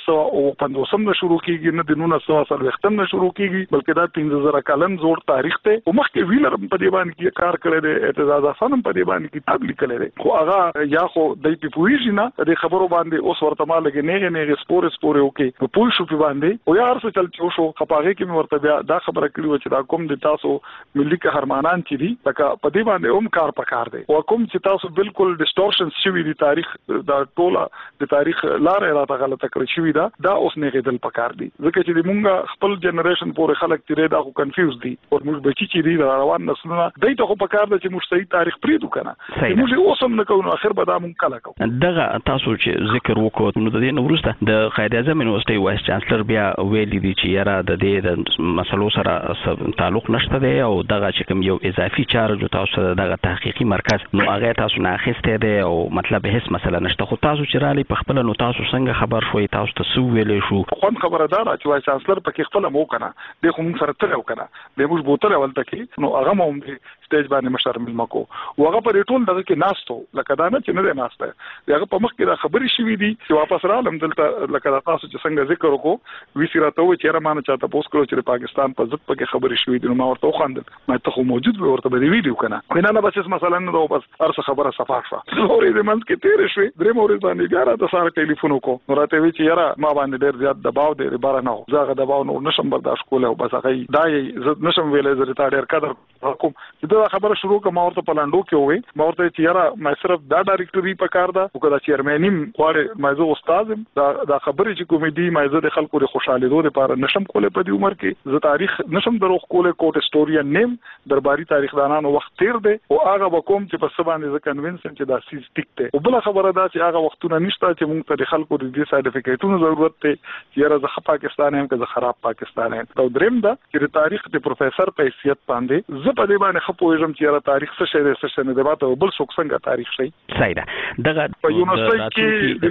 1350 نه شروع کیږي، نه د 1940 نه شروع کیږي، بلکې دا 13000 کلن زوړ تاریخ ته او مخکې ویلر په دې باندې کې کار کړی دی، اعتزاز حسن په دې باندې کتاب لیکلی دی. خو هغه یا خو دای په پوهیږي نه د خبرو باندې اوس ورته ما لګې نه سپورې وکي په پوه شو په باندې او یا هر څه چل شو خپاغه کې مې ورته بیا دا خبره کړې و چې دا کوم د تاسو ملي قهرمانان چې دي لکه په دې باندې هم کار پکار دی. کوم چې تاسو بالکل ډیسټورشن شوی دی تاریخ دا ټوله د تاریخ لارې راته غلطه کړی شوی دا اوس نه غیدل پکار دی ځکه چې موږ خپل جنریشن پورې خلک تیرې دا خو کنفیوز دي او موږ بچی چې دی روان نسلونه دای ته خو پکار دی چې موږ صحیح تاریخ پریدو کنه موږ اوس هم نه کوو اخر به دا مونږ کله کوو. دغه تاسو چې ذکر وکړو نو د دې نو وروسته د قائد اعظم یونیورسيټي وایس چانسلر بیا ویلي دي چې یاره د دې د مسلو سره تعلق نشته دی او دغه چې کوم یو اضافي چارج تاسو دغه تحقیقي مرکز نو هغه تاسو نه اخیسته دی او مطلب هیڅ مسله نشته. خو تاسو چې رالي په خپل نو تاسو څنګه خبر شوي تاسو ته سو ویلې شو؟ خو خبردار چې وایس چانسلر پکې خپل مو کنه د خو موږ سره تل وکنه د موږ بوتل ولته کې نو هغه مو سټیج باندې مشر ملمکو وغه پر ټول دغه کې ناستو لکه دا نه چې نه ناسته هغه په مخ کې دا خبرې شوې دي چې واپس رالم دلته لکه تاسو چې څنګه ذکر وکړو وی سیراته و چې رمانه چاته پوس کړو چې پاکستان په ضد پکې خبرې شوې دي نو ما ورته خواندل ما ته خو موجود ورته به ویډیو کنه نه بس مثلا نه بس ارڅ خبره صفافه اورې د منځ کې تیر شوې درې مورې باندې بیا راته سره ټلیفون وکړو نو راته وی چې یاره ما باندې ډېر زیات دباو دی بار نه زغه دباو نو نشم برداشت کوله او بس هغه دا نشم ویلې زه ته ډېر قدر کوم چې دا خبره شروع کوم ورته پلاندو کې وې ما ورته چې یاره ما صرف دا ډایرکټوري پکار ده او کدا چیرمنیم غواړي ما زه استاد دا خبرې چې کومې دي ما زه د خلکو لپاره خوشاله دوه لپاره نشم کوله په دې عمر کې زه تاریخ نشم دروغ کوله کوټ هیستورین نیم درباري تاریخ دانانو وخت تیر دی او هغه وکوم چې په سبا نه کنوینسن چې دا سیس ټیک ته او بل خبره ده چې هغه وختونه نشته چې موږ ته د خلکو د دې سرټیفیکیټونو ضرورت ته چې راځه پاکستان هم که خراب پاکستان هم او دریم ده چې د تاریخ د پروفیسور په حیثیت باندې زه په دې باندې خپوږم چې را تاریخ څه شی نه دی باته بل څوک څنګه تاریخ شي صحیح ده دغه په یونیورسيټي کې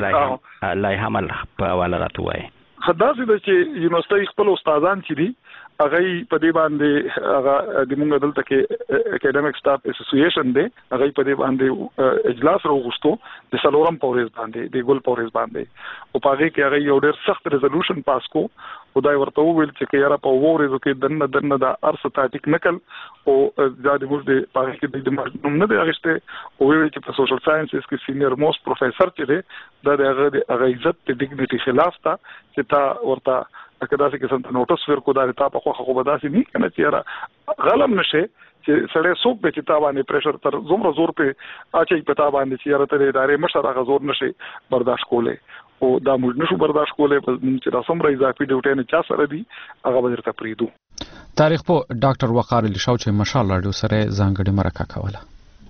لای حمل په حواله راته وای خداسي د چې یونیورسيټي خپل استادان چې دي هغه په دې باندې هغه د موږ دلته کې اکیډمیک سټاف اسوسییشن دی هغه په دې باندې اجلاس راوغوښتو د سلورم پورز باندې د ګل پورز باندې او په هغه کې هغه یو ډېر سخت ریزولوشن پاس کو خدای ورته وویل چې یاره په وورې کې دنه د ارث تاټیک نکل او دا د موږ د پاره کې د نوم نه دی اغشته او ویل چې په سوشل ساينسز کې سینیئر موست پروفیسور چې دی دا د هغه عزت د ډیګنیټي خلاف تا چې تا ورته کدا چې څنګه نوټس ورکو دا ته په خو بداسي نه کنه چې یاره غلم نشه چې سړی څوک به چې تا باندې پریشر تر زومره زور په اچي پتا باندې چې یاره ته د ادارې مشر هغه زور نشي برداشت کولای او دا موږ نشو برداشت کولای موږ چې دا څومره اضافي ډیوټي نه چا سره دي هغه به درته پریدو. تاریخ په ډاکټر وقار علي شاو چې مشال رادیو سره ځانګړي مرکه کوله.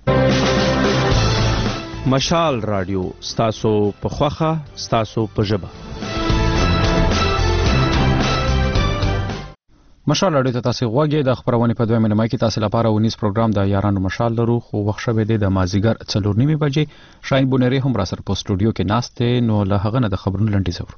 مشال رادیو ستاسو په خوخه ستاسو په ژبه. مشال رادیو ته تاسو غوږی د خبرونه په 2 نیمه کې تاسو لپاره ونیس پروګرام د یارانو مشال لرو خو وخت شوه د مازیګر 4:30 بجې شاین بونری هم را سره په سټوډیو کې ناشته نو له هغه نه د خبرونو لنډی زور.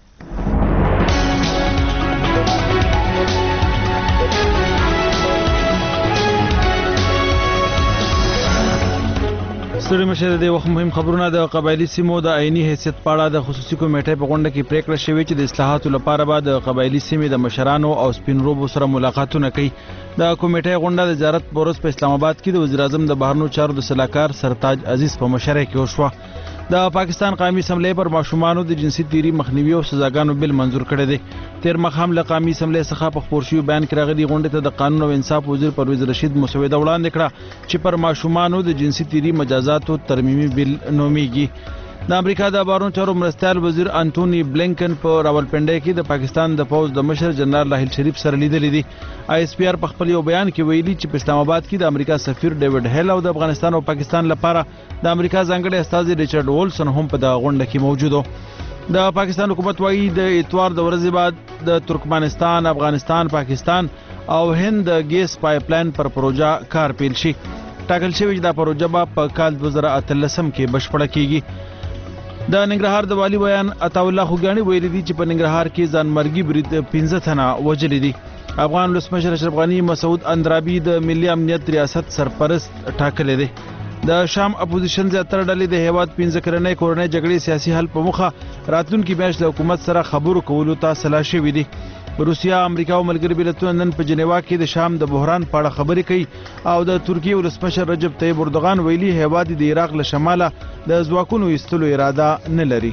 ستړي مشه د وخت مهم خبرونه د قبایلی سیمو د عیني حیثیت په اړه د خصوصي کمیټې په غونډه کې پریکړه شوې چې د اصلاحاتو لپاره به د قبایلی سیمې د مشرانو او سپینروبو سره ملاقاتونه کوي. د کمیټې غونډه د وزارت پورس په اسلام آباد کې د وزیر اعظم د بهرنیو چارو د سلاکار سرتاج عزیز په مشرۍ کې وشوه. د پاکستان قومي اسمبلی پر ماشومانو د جنسي تیری مخنیوي او سزاګانو بل منظور کړی دی. تیر مخام له قومي اسمبلی څخه په خبر شوی بیان کې راغلي غونډه ته د قانون او انصاف وزیر پرویز رشید مسوده وړاندې کړه چې پر ماشومانو د جنسي تیری مجازاتو ترمیمي بل نومیږي. د امریکا د بهرنیو چارو مرستیال وزیر انټونی بلینکن په راولپنډي کې د پاکستان د فوج د مشر جنرال راحیل شریف سره لیدلې دي. آی اس پی آر په خپل یو بیان کې ویلي چې په اسلام آباد کې د امریکا سفیر ډیوډ هیل او د افغانستان او پاکستان لپاره د امریکا ځانګړي استازي ریچارډ وولسن هم په دغه غونډه کې موجود وو. د پاکستان حکومت وايي د اتوار د ورځې بعد د ترکمنستان، افغانستان، پاکستان او هند د ګیس پایپلاین پر پروژه کار پیل شي. ټاکل شوی چې دا پروژه په کال 2013 کې بشپړه کیږي. د ننګرهار د والی بیان عطا الله خوګانی ویلي دي چې په ننګرهار کې ځانمرګي برید 15 تنه وژلي دي. افغان ولسمشر اشرف غنی مسعود اندرابي د ملي امنیت ریاست سرپرست ټاکلی دی. د شام اپوزیشن زیاتره ډلې د هیواد 15 کلنې کورنۍ جګړې سیاسي حل په مخه راتلونکي میاشت د حکومت سره خبرو کولو ته سلا شوي دي. روسیا، امریکا او ملګري ملتونه نن په جنیوا کې د شام د بحران په اړه خبرې کوي او د ترکیې ولسمشر رجب طیب اردوغان ویلي هیواد د عراق له شماله د ځواکونو ایستلو اراده نه لري.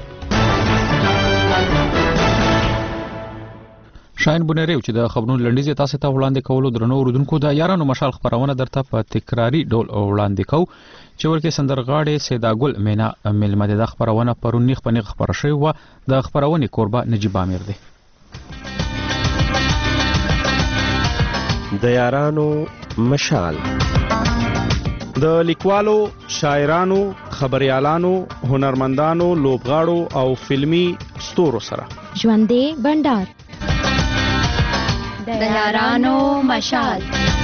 شاین بونری چې د خبرونو لنډیز تاسو ته وړاندې کولو درنو اوردونکو د یارانو مشال خبرونه درته په تکراری ډول وړاندې کو چې ورکه سندرغاړي سیداګل مینا ملمه د خبرونه پرونی خپنه خبره شوی و د خبرونه قربا نجيب امیر دی. د یارانو مشال د لیکوالو، شاعرانو، خبريالانو، هنرمندانو، لوبغاړو او فلمی ستورو سره ژوندې بندر د یارانو مشال.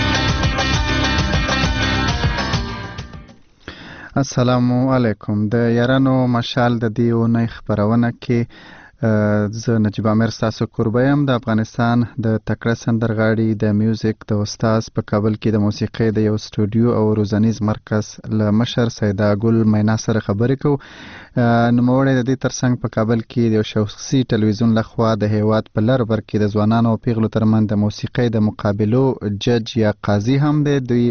السلام علیکم. د یارانو مشال د دیو نه خبرونه کې زه نجيب امیر تاسو قربایم. د افغانستان د تکړه سندرغاړي د میوزیک د استاد په کابل کې د موسیقي د یو سټوډیو او روزانیز مرکز له مشر سیداګل مینا سره خبرې کو. نوموړی د دې ترڅنګ په کابل کې د شخصي ټلویزیون لخوا د هیواد په لر بر کې د ځوانانو او پیغلو ترمن د موسیقي د مقابلو جج یا قاضي هم دی. دوی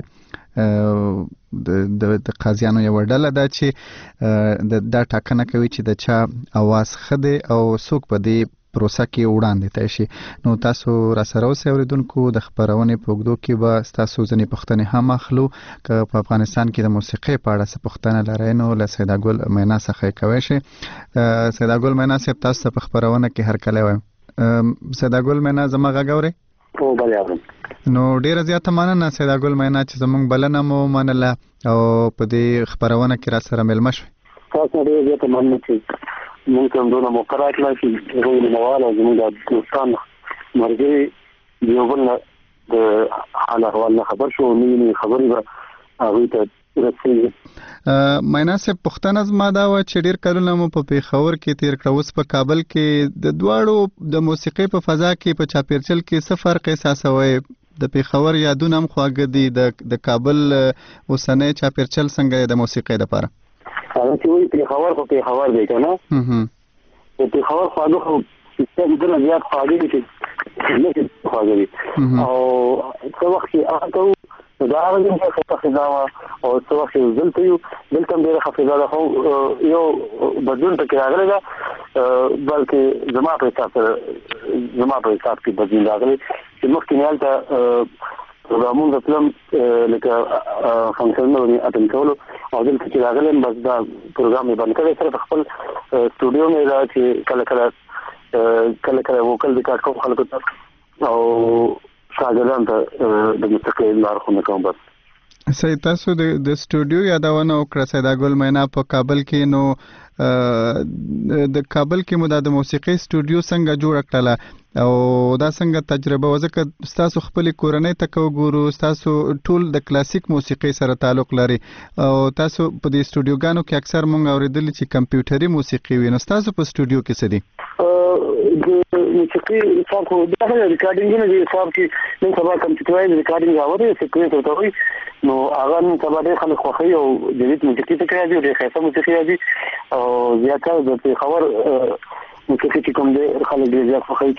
د قاضیانو یو ډله ده چې دا ټاکنه کوي چې د چا اواز خده او څوک په دې پروسه کې وړاندې تشي. نو تاسو را سره اوسئ اوریدونکو. د خبرونه په وګړو کې به تاسو ځنې پښتنې هم اخلو که په افغانستان کې د موسیقي په اړه څه پښتنه لرئ نو له سیداګل مینا څخه کوي شي. سیداګل مینا صاحب تاسو په خبرونه کې هر کله وایم. سیداګل مینا زما غاګوري او بل نو ډیره زیاته مننه سیداګل مینا چې زمونږ بلنه مو منله او په دې خبرونه کې را سره ملمه شوي. تاسو ډیره زیاته مننه چې موږ هم دونه مقرره کړل چې روي نوال او زموږ د دوستان مرګي دیوبل د حال احوال خبر شو نو خبري به هغه ته رسېږي. مینا صاحب پښتنه زما دا و چې ډیر کلونه مو په پیښور کې تیر کړ، اوس په کابل کې د دواړو د موسیقي په فضا کې په چاپیرچل کې څه فرق احساسوي؟ د پیښور یادونه هم خواږه دي، د کابل اوسنۍ چاپیرچل څنګه د موسیقي لپاره؟ هغه چې وي پیښور خو پیښور دی کنه. په پیښور خواږه خو څه ډېر زیات خواږه دي چې نه خواږه دي او څو وخت هغه دا راځي چې خفضا او څو وخت دلته یو دلته ډېر خفضا ده خو یو بدون پکې راغلی ده بلکې زما په حساب کې بدون راغلی چې مخکې نه پروګرامونه فلم لکه فنکشنونه اټن کولو او دلته چې راغلم بس دا پروګرام یې بند کړی سره خپل سټوډیو مې را چې کله وکل د کار کوم خلکو ته او شاګردان ته د موسیقي لارښوونه کوم. بس صحیح. تاسو د سټوډیو یادونه وکړه سیدا ګل مینا په کابل کې، نو د کابل کې مو د موسیقي سټوډیو څنګه جوړ کړله او دا څنګه تجربه وځکه تاسو خپل کورنۍ ته وګورو، تاسو ټول د کلاسیک موسیقي سره تعلق لري او تاسو په دې سټوډیوګانو کې اکثر مونږ اوریدل چې کمپیوټري موسیقي وي، نو تاسو په سټوډیو کې څه دي؟ موسیقي څاکو دا ریکارډینګ نه دی، صاحب کې نن سبا کمپیوټرایز ریکارډینګ راوړي سیکوینس ورته وي، نو هغه نن سبا ډېر خلک خوښوي او جدید موسیقي ته کوي او ډېر ښایسته موسیقي راځي او زیاتره د پېښور موسیقي چې کوم دی خلک ډېر زیات خوښوي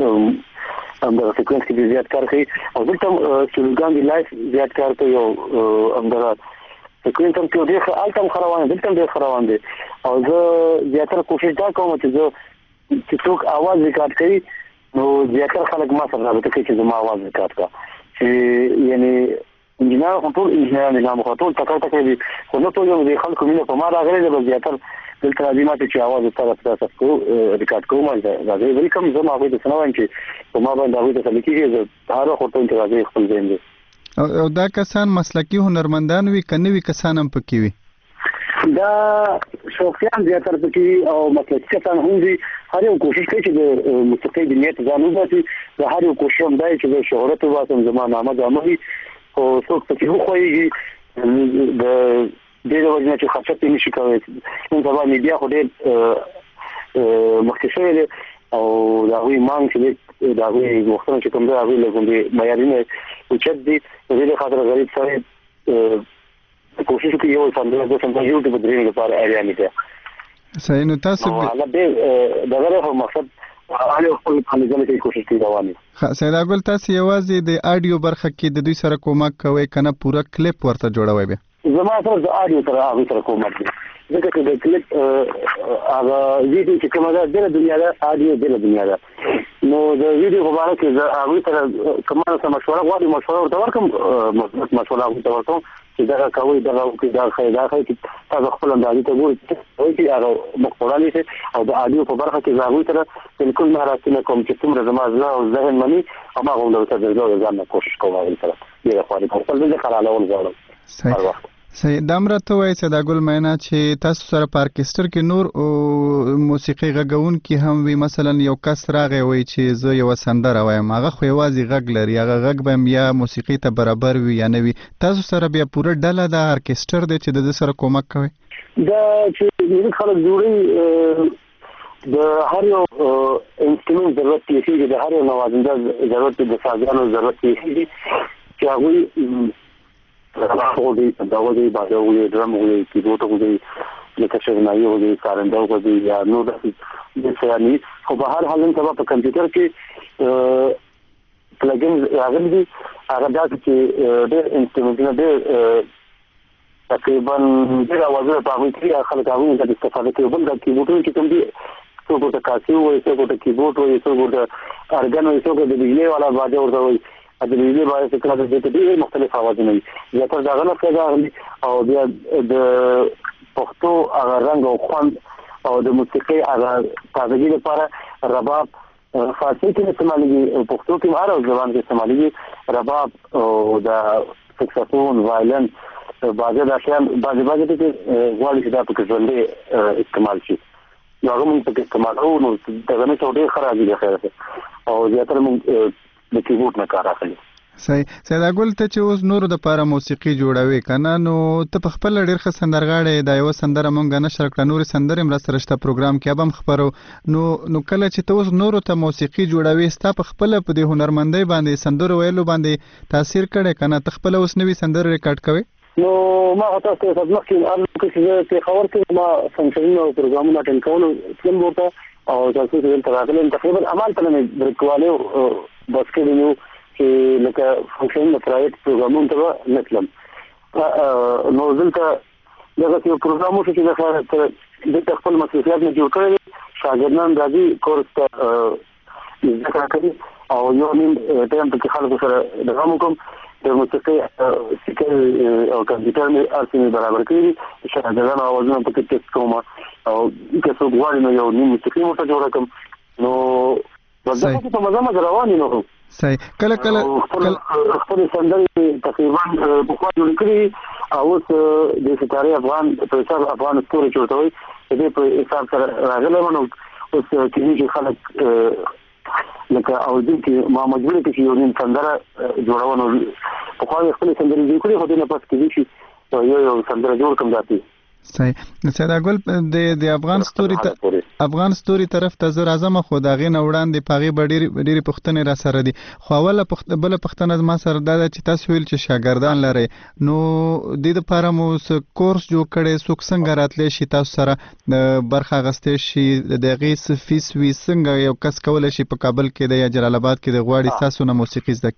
چې همدغه سیکوینس کې ډېر زیات کار کوي او دلته سټوډیوګان دي لایف زیات کار کوي او همدغه سیکوینس هم کې ډېر هلته هم ښه روان دی، دلته هم ډېر ښه روان دی او زه زیاتره کوشش دا کوم چې څوک आवाज ریکارډ کوي نو زیاتره خلک ما سره رابطه کوي چې زما आवाज ریکارډ کړه، چې یعنی انجینر ټول انجینران دي، نام ټول تکړه دي، خو نه ټول یو خلکو مینه په ما راغلي دي، بس زیاتره دلته راځي ماته چې आवाज تاسو کو ریکارډ کوم راځي ویلکم زما هغه د سنوان چې په ما باندې هغه د سلیکي زه هر وخت ته راځي خپل ځین دي او دا کسان مسلکی هنرمندان وي کنه وي کسان هم پکې وي؟ دا شوقیان زیاتره پکې او مسلکی کسان هم دي، هر یو کوشش کوي چې د موسیقي د نیت ځان وباسي، د هر یو کوشش هم دی چې د شهرت وباسم زما نامه ځامي او څوک پکې وخويږي د دې وجه چې خاصه یې نشي کوي. نن سبا میډیا خو ډېر مخکې شوی دی او دا وی مانګ چې دا وی وختونه چې کوم دا وی له کوم معیارونه اوچت دي، د دې خاطر غریب سره کوشش کوي یو څنګه د څنګه یو د بدرین لپاره اړیا نه ده. صحیح. نو تاسو هغه د غره مقصد هغه خپل خلګانو کې کوشش کوي رواني. سیدا ګل تاسو یوازې د اډیو برخه کې د دوی سره کومک کوي کنه پورا کلیپ ورته جوړوي به؟ زما سره د اډیو سره کومک کوي ځکه چې د کلیپ هغه ویډیو چې کومه ده د دنیا ده اډیو د دنیا ده، نو د ویډیو په اړه کې زه هغه سره کومه سم مشوره غواړم، مشوره ورته ورکوم، مشوره ورته ورکوم چې دا کوي دا کوي دا چې تاسو خپل اندازې ته ګورئ چې هغه مقبولانه شي او د اډیو په برخه کې زه هغه سره بالکل نه راځم کوم چې څومره زما زړه او ذهن مني او ما غوډه ته د ځان کوشش کوم هغه سره ډیره خالي په خپل ځای خلاله ولګم هر وخت. صحیح. دا مرته وایي چې دا ګل مینا چې تاسو سره په ارکستر کې نور او موسیقي غږون کې هم وي، مثلا یو کس راغی وایي چې زه یو سندره وایم، هغه خو یوازې غږ لري، هغه غږ به یا موسیقي ته برابر وي یا نه وي، تاسو سره بیا پوره ډله د ارکستر دی چې د سره کومک کوي؟ دا چې موږ خلک جوړي د هر یو انسټرومنټ ضرورت کیږي، د هر یو نوازنده ضرورت د سازانو ضرورت کیږي چې هغه راغو دي دا وځي باندې وي ډرم وي کیبورډ وي لکه شرنایي وي کارنده وي یا نو د څه خو په هر حال سبا په کمپیوټر کې پلګین راغلي دي، هغه دا چې ډېر انسټرومنټونه ډېر تقریبا ډېر اوازونه په هغه کې خلک هغه د استفاده کوي، بل د کیبورډ کې کوم دي څو د کاسي وي څو د کیبورډ وي څو د ارګن وي څو د بجلی والا باندې ورته وي د بجلی باندې څه کړه د دې مختلف اوازونه وي، زیاتره دا غلط راغلي او بیا د پښتو هغه رنګ او خوند او د موسیقي هغه تازګي لپاره رباب فارسی کې استعمالېږي، پښتو کې هر ځوان کې استعمالېږي، رباب او د سکسفون وایلن باجه د شیان باجه کې غواړي چې دا په ژوندې استعمال شي، نو هغه موږ په استعمالو نو دا نه څه خرابې دي خیره او زیاتره موږ د کیبورډ نه کار اخلي. صحیح. سیدا ګل ته چې اوس نور د لپاره موسیقي جوړوي کنه، نو ته په خپل ډېر ښه سندرغاړی دا یو سندره مونږ نشر کړه، نور سندرې هم راسره شته پروګرام کې هم خبرو، نو کله چې ته اوس نور ته موسیقي جوړوي ستا په خپل په دې هنرمندۍ باندې سندرو ویلو باندې تاثیر کړي کنه، ته خپل اوس نوې سندره ریکارډ کوي؟ نو ما تاسو ته خدمت کې ارزو کې چې خبر کې ما فنکشنونه او پروګرامونه اټینډ کول څنګه ورته او تاسو ته راغلم تقریبا عمل ته نه برکواله بس کې نو چې لکه فنکشن پرایویټ پروګرامونه ته نتلم نو ځکه دغه یو پروګرام چې د خپل مسؤلیت نه جوړ کړی شاګردان راځي کورس ته ذکر کوي او یو نیم ټایم په خلکو سره د کوم د موسیقي سکل او کمپیوټر مې ارسمې برابر کړی شاګردانو اوازونه پکې ټیکس کوم او که څو غواړي نو یو نیم موسیقي موټه جوړه کوم نو ورته په مزه روان نو صحیح کله خپل سندري تقریبا په خوا جوړ کړی او اوس د ستاره افغان په حساب افغان ستوري جوړوي دې په حساب سره راغلی نو اوس چې خلک لکه او دې کې ما مجبور کې یو نیم سندره جوړونه په خوا خپل سندري جوړ کړی خو دې نه پس کې شي یو سندره جوړ کوم ذاتي صحیح سیدا ګل د افغان ستوري طرف ته زه راځم خو دا غي نه وړاندې پاغي ډېری پښتنې را سره دي خو اوله بل پښتنه ما سره دا چې تاسو ویل چې شاګردان لري نو د لپاره مو کورس جوړ کړي څوک څنګه راتلی شي تاسو سره برخه غستې شي دغه فیس وی څنګه یو کس کولای شي په کابل کې د یا جلال آباد کې د غواړي تاسو نه موسیقي زده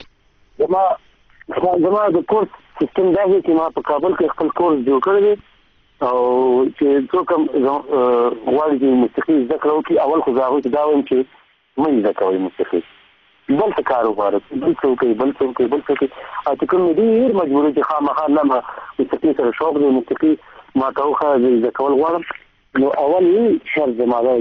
کړي زما د کورس سیستم دا چې ما په کابل کې خپل کورس جوړ کړی او چې څوک غواړي چې موسیقي زده کړو کې اول خو زاوی دا وایم چې مې زده کوي موسیقي بل څه کاروبار بل څه کې اته کوم ډیر مجبورې چې خامخا لمه موسیقي سره شوق دی موسیقي ما توخه زده کول غواړم نو اول یې شرط زماده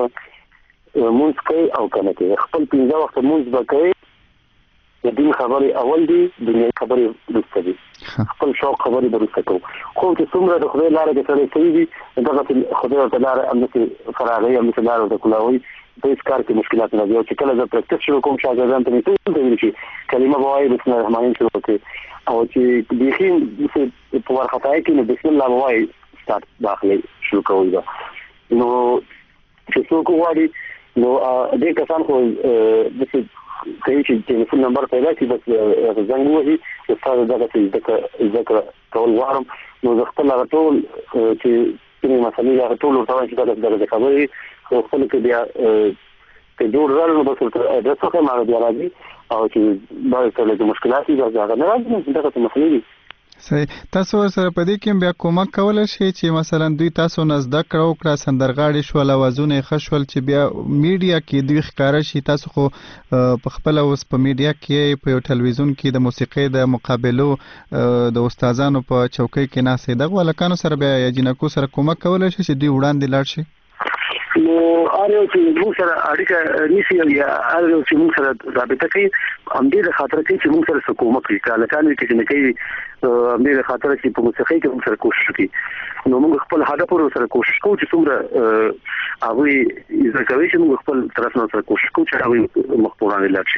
چې موسیقي او کنه کې خپل 15 وخت موسیقي کوي د دین خبرې اول دی دنیا خبرې وروسته دي خپل شوق خبرې وروسته کوو خو چې څومره د خدای لاره کې سره کوي دي دغه خدای تعالی امته فراغي امته لاره د کولاوي په هیڅ کار کې مشکلات نه دي چې کله زه پریکټس شروع کوم شاګردان ته ټول ته ویل شي کلمه وایي بسم الله الرحمن الرحیم او چې بيخي په ورخطای کې نو بسم الله وایي ستارت داخلي شروع کوي دا نو چې څوک وایي نو دې کسان خو د کوي چې ټلیفون نمبر پیدا کړي بس زنګ وهي استاد دغه چې ذکر کول غواړم نو زه خپل ټول چې کومه مسلې هغه ټول ورته چې دغه خبرې خو خپل کې بیا ته جوړ راغلو بس ادرس خو ما بیا راځي او چې باید له مشکلات دي هغه نه راځي دغه مسلې دي صحیح تاسو سره په دې کې بیا کومک کولای شئ چې مثلا دوی تاسو نزد کړه سندرغاړي شو لوازونه خښول چې بیا میډیا کې دوی ښکارا شي تاسو خو په خپل اوس په میډیا کې په ټلویزیون کې د موسیقي د مقابلو د استادانو په چوکۍ کې ناسې دغه ولکانو سره بیا جنکو سره کومک کولای شي چې دوی وړاندې لاړ شي نو اړیو چې موږ سره اړیکه نیسی یا اړیو چې موږ سره رابطه کوي هم دې خاطر کې چې موږ سره کومک کوي کله کله چې نه کوي هم دې خاطر چې په موسیقي کې موږ سره کوشش کوي نو موږ خپل هدف ورو سره کوشش کوو چې څومره هغه یې کوي چې موږ خپل طرف نه سره کوشش کوو چې هغه مخپورانه لاړ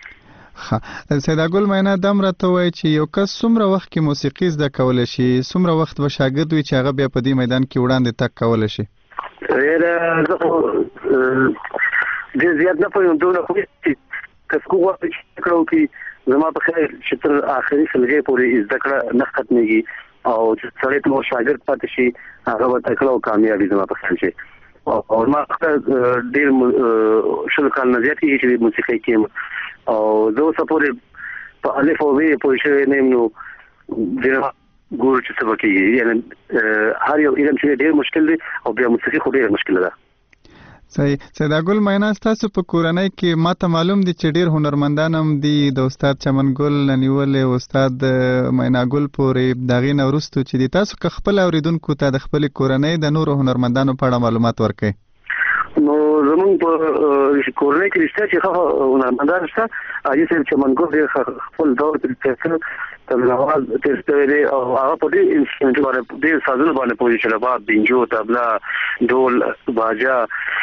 شي سیدا ګل مینا دم راته وای چې یو کس څومره وخت کې موسیقي زده کول شي څومره وخت به شاګرد وي چې هغه بیا په دې میدان کې وړاندې تک کول شي د زیات نه پوهیم دوه چې کسکو وخت کړو کې زما په خیر چې تر اخري سلګي پورې زده کړه نه ختمېږي او چې سړی ته شاګرد پاتې شي هغه به تکړه کامیابی زما په خیر شي او ما ډېر شل کال نه زیات چې موسیقي کې او زه سپورې په الف او وی په شوی نیم نو ډېر ګور چې څه وکړي یعنی هر یو علم چې ډېر مشکل دی او بیا موسیقي خو ډېر مشکل ده صحیح سیدا ګل مینا تاسو په کورنۍ کې ماته معلوم دي چې ډېر هنرمندان هم دي د استاد چمن ګل نیولې استاد مینا ګل پورې دغه نورستو چې دي تاسو که خپل اوریدونکو ته د خپل کورنۍ د نورو هنرمندانو په اړه معلومات ورکړئ نو زمون په کورنۍ کې رښتیا چې هنرمندان شته اجي چې چمن ګل خپل دور کې تبلاواز تستوي او هغه په دې انسټرومنټ باندې ډېر سازونه باندې پوي چې رباب بنجو طبلا ډول باجا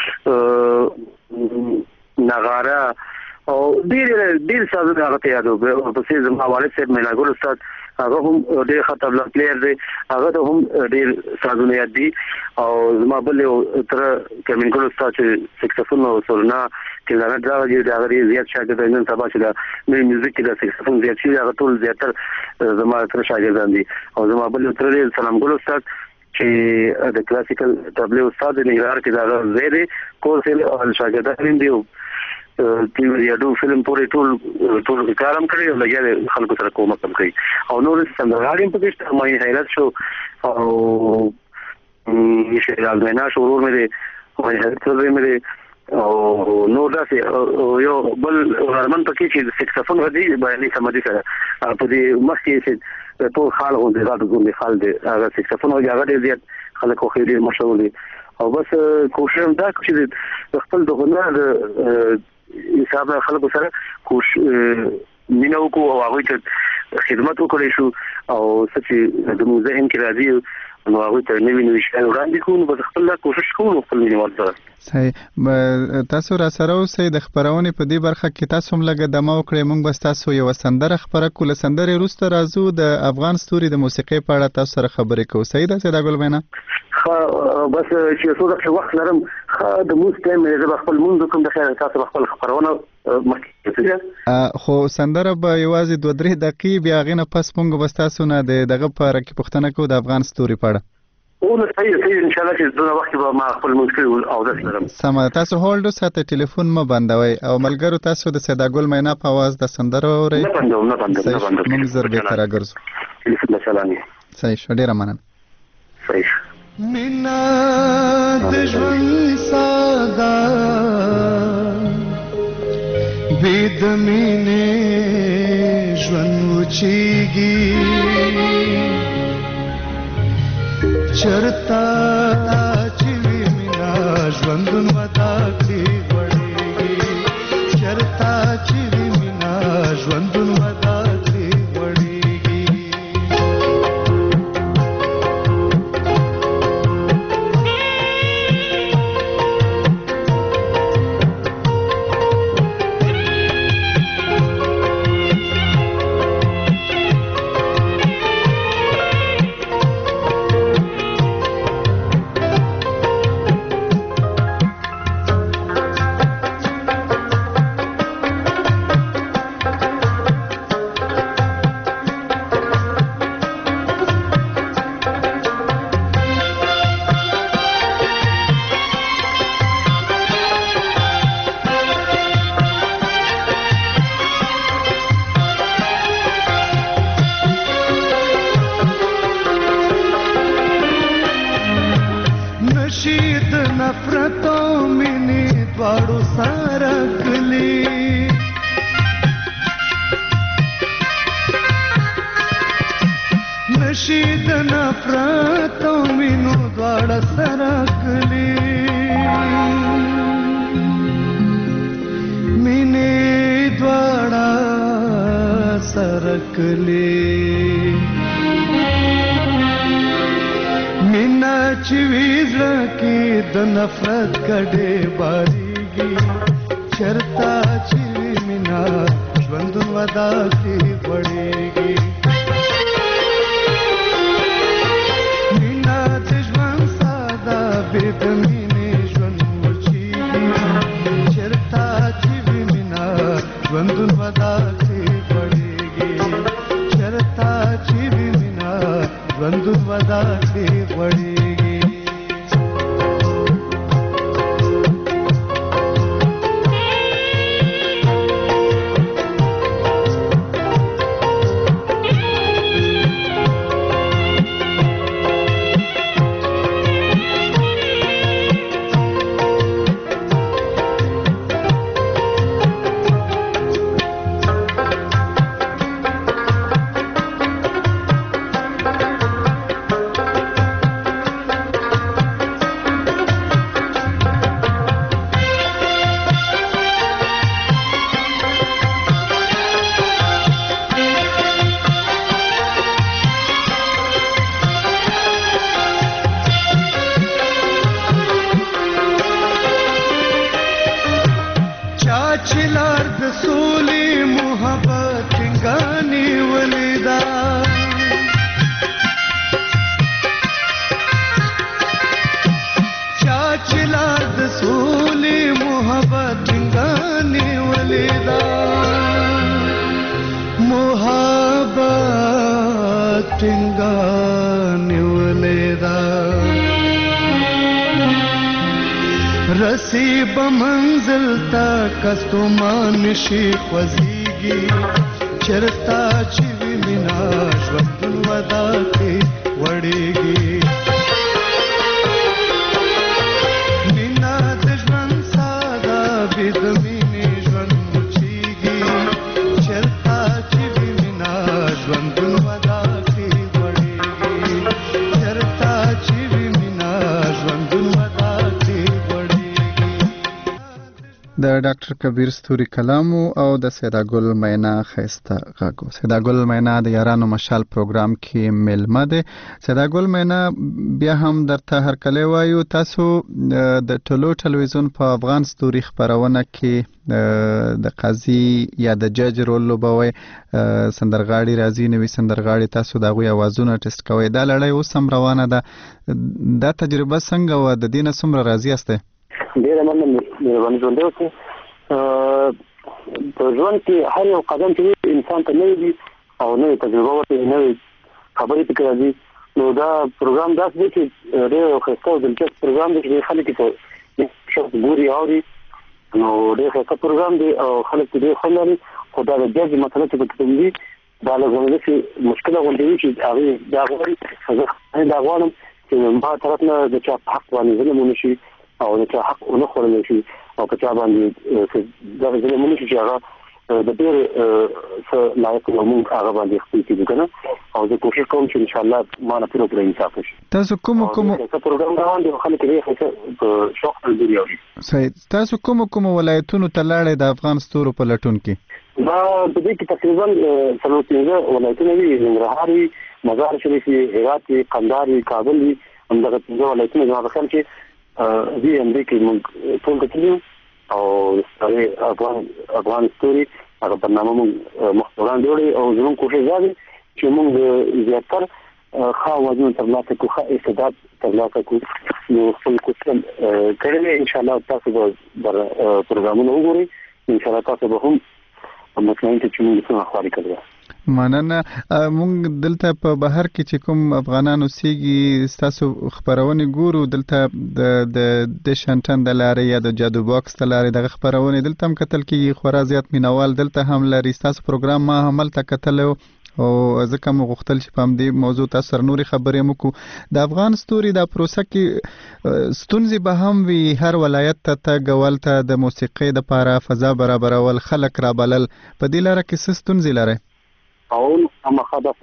نغاره او ډېر سازونه هغه ته یادو په څیر زما والد صاحب مینا ګل استاد هغه هم ډېر ښه طبلا پلیئر دی هغه ته هم ډېر سازونه یاد دي او زما بل تر کمن ګل استاد چې سکسفون او سورنا چې دا راځي دا غوړي زیات شاګردان نن سبا چې دا مې میوزیک کې دا سکسفون زیات شي هغه ټول زیاتره زما تر شاګردان دي او زما بل تر سلام ګل استاد چې د کلاسیکل طبله استاد نه یار کې دا زیاده کورس او شاګردان دي ټي وی یادو فلم پورې ټول کارم کړی او لګیا خلکو سره کومک کوي او نور سندرغاړي په دې مې حیرت شو او نشه راځنه شروع مې مې حیرت مې او نو داسې یو بل ورمن پکې چې سکسفون غدي باندې سمدي سره په دې مخکې چې ټول خال غونډه راځي ګوندې خال دې هغه سکسفون هغه دې زیات خلک خو ډېر مشهور دي او بس کوشش دا چې خپل د هنر حساب خلکو سره مینه وکړو او هغه ته خدمت وکړي شو او چې د موږ ذهن کې راځي نو هغه ته نوې شیان وړاندې کوو بس خپل کوشش کوو خپل مینوال سره صحیح تاسو را سره اوسئ د خبرونې په دې برخه کې تاسو هم لږ دمه وکړئ موږ بس تاسو یو سندره خبره کوله سندره وروسته راځو د افغان ستوري د موسیقۍ په اړه تاسو سره خبرې کوو صحیح ده سیدا ګل مینا بس چې څو دغه وخت لرم د موږ ټایم زه خپل مونږ کوم د خیر تاسو خپل خبرونه خو سندره به یوازې 2-3 دقیقې بیا غینه پس مونږ بس تاسو نه دغه په اړه کې پوښتنه کوو د افغان ستوري په اړه او نو صحیح ان شاء الله چې دغه وخت به ما خپل مونږ او داس لرم سم تاسو هولډ ساته ټلیفون ما بندوي او ملګرو تاسو د سیدا ګل مینا په आवाज د سندره اورئ نه بندو موږ زر به تر راګرځو تلیفون سلامي صحیح ډیر مننه صحیح مینا د ژوند ساده بيد مینې ژوند وچیږي چرتا چې مینا ژوندون ودا کې وړيږي چرتا چې مینا ژوندون ودا کې وړيږي کستومان شي خوځيږي چرتا چې مینا ژوند ودا کې وړيږي مینا د ژوند ساده د ډاکټر کبیر ستوري کلام او د سیدا ګل مینا خسته غاګو. سیدا ګل مینا د یارانو مشال پروګرام کې ملمه ده. سیدا ګل مینا بیا هم درته هر کله وایو تاسو د ټولو ټلویزیون په افغان ستوري خبرونه کې د قاضي یا د جج رول لوبوي، سندرغاړي راځي، نوې سندرغاړي تاسو د غوي اوازونه ټیسټ کوي. دا لړۍ اوس هم روانه ده. دا تجربه څنګه و؟ د دینه څومره راضي یاست؟ ډېر مهرباني ژوند دی. په ژوند کې هر یو قدم چې انسان ته نوی دی او نوې تجربه ورته نوې خبرې پکې راځي. نو دا پروګرام داسې دی چې ډېر ښایسته او دلچسپ پروګرام دی چې خلک یې شخص ګوري اوري. نو ډېر ښایسته پروګرام دی او خلک ډېر خوند لري. خو دا د جج مسله چې پکې دي دا لږ څه مشکله غونډوي چې هغه دا غواړي دا غواړم چې ما طرف نه د چا حق باندې ظلم ونشي او د چا حق ونه خوړل شي او په چا باندې دا ظلم ونشي چې هغه د ډېر څه لایق موږ هغه باندې خپل کېږي کنه. او زه کوشش کوم چې ان شاء الله ما نه پوره انصاف وشي. تاسو کوم پروګرام روان دي خلک یې په شوق سره دی. صحیح. تاسو کوم ولایتونو ته لاړې د افغان ستورو په لټون کې؟ دا د دې کې تقریبا 35 ولایتونه دي. ننګرهار وي، مزار شریف وي، هرات وي، قندهار وي، کابل وي. همدغه 15 ولایتونه زما په خیال کې دې امریکې موږ ټول کتلو او افغان ستوري هغه برنامه موږ مخبران جوړي او زموږ کوشش دا دی چې موږ زیاتر ښه اوازونه ترلاسه کړو، ښه استعداد ترلاسه کړو. نو خپل کوشش کړی ان شاء الله تاسو به پروګرامونه وګورئ. ان شاء الله تاسو به هم مطمئن چې موږ څنګه خواري کوي. مننه. مونږ دلته په بهر کې چې کوم افغانانو سیږي تاسو خبرونه ګورو، دلته د شانټن د لارې یا د جادو باکس د لارې د خبرونه دلته هم کتل کېږي. خورا زیات مینوال دلته هم لري. تاسو پروګرام ما عمل ته کتل او ځکه مو غوښتل چې په همدې موضوع تاسو سره نورې خبرې وکړو. د افغان ستوري د پروسه کې ستونزې به هم وي. هر ولایت ته ګول ته د موسیقۍ د لپاره فضا برابرول، خلک رابلل، په دې لاره کې څه ستونزې لري؟ اول خامخا د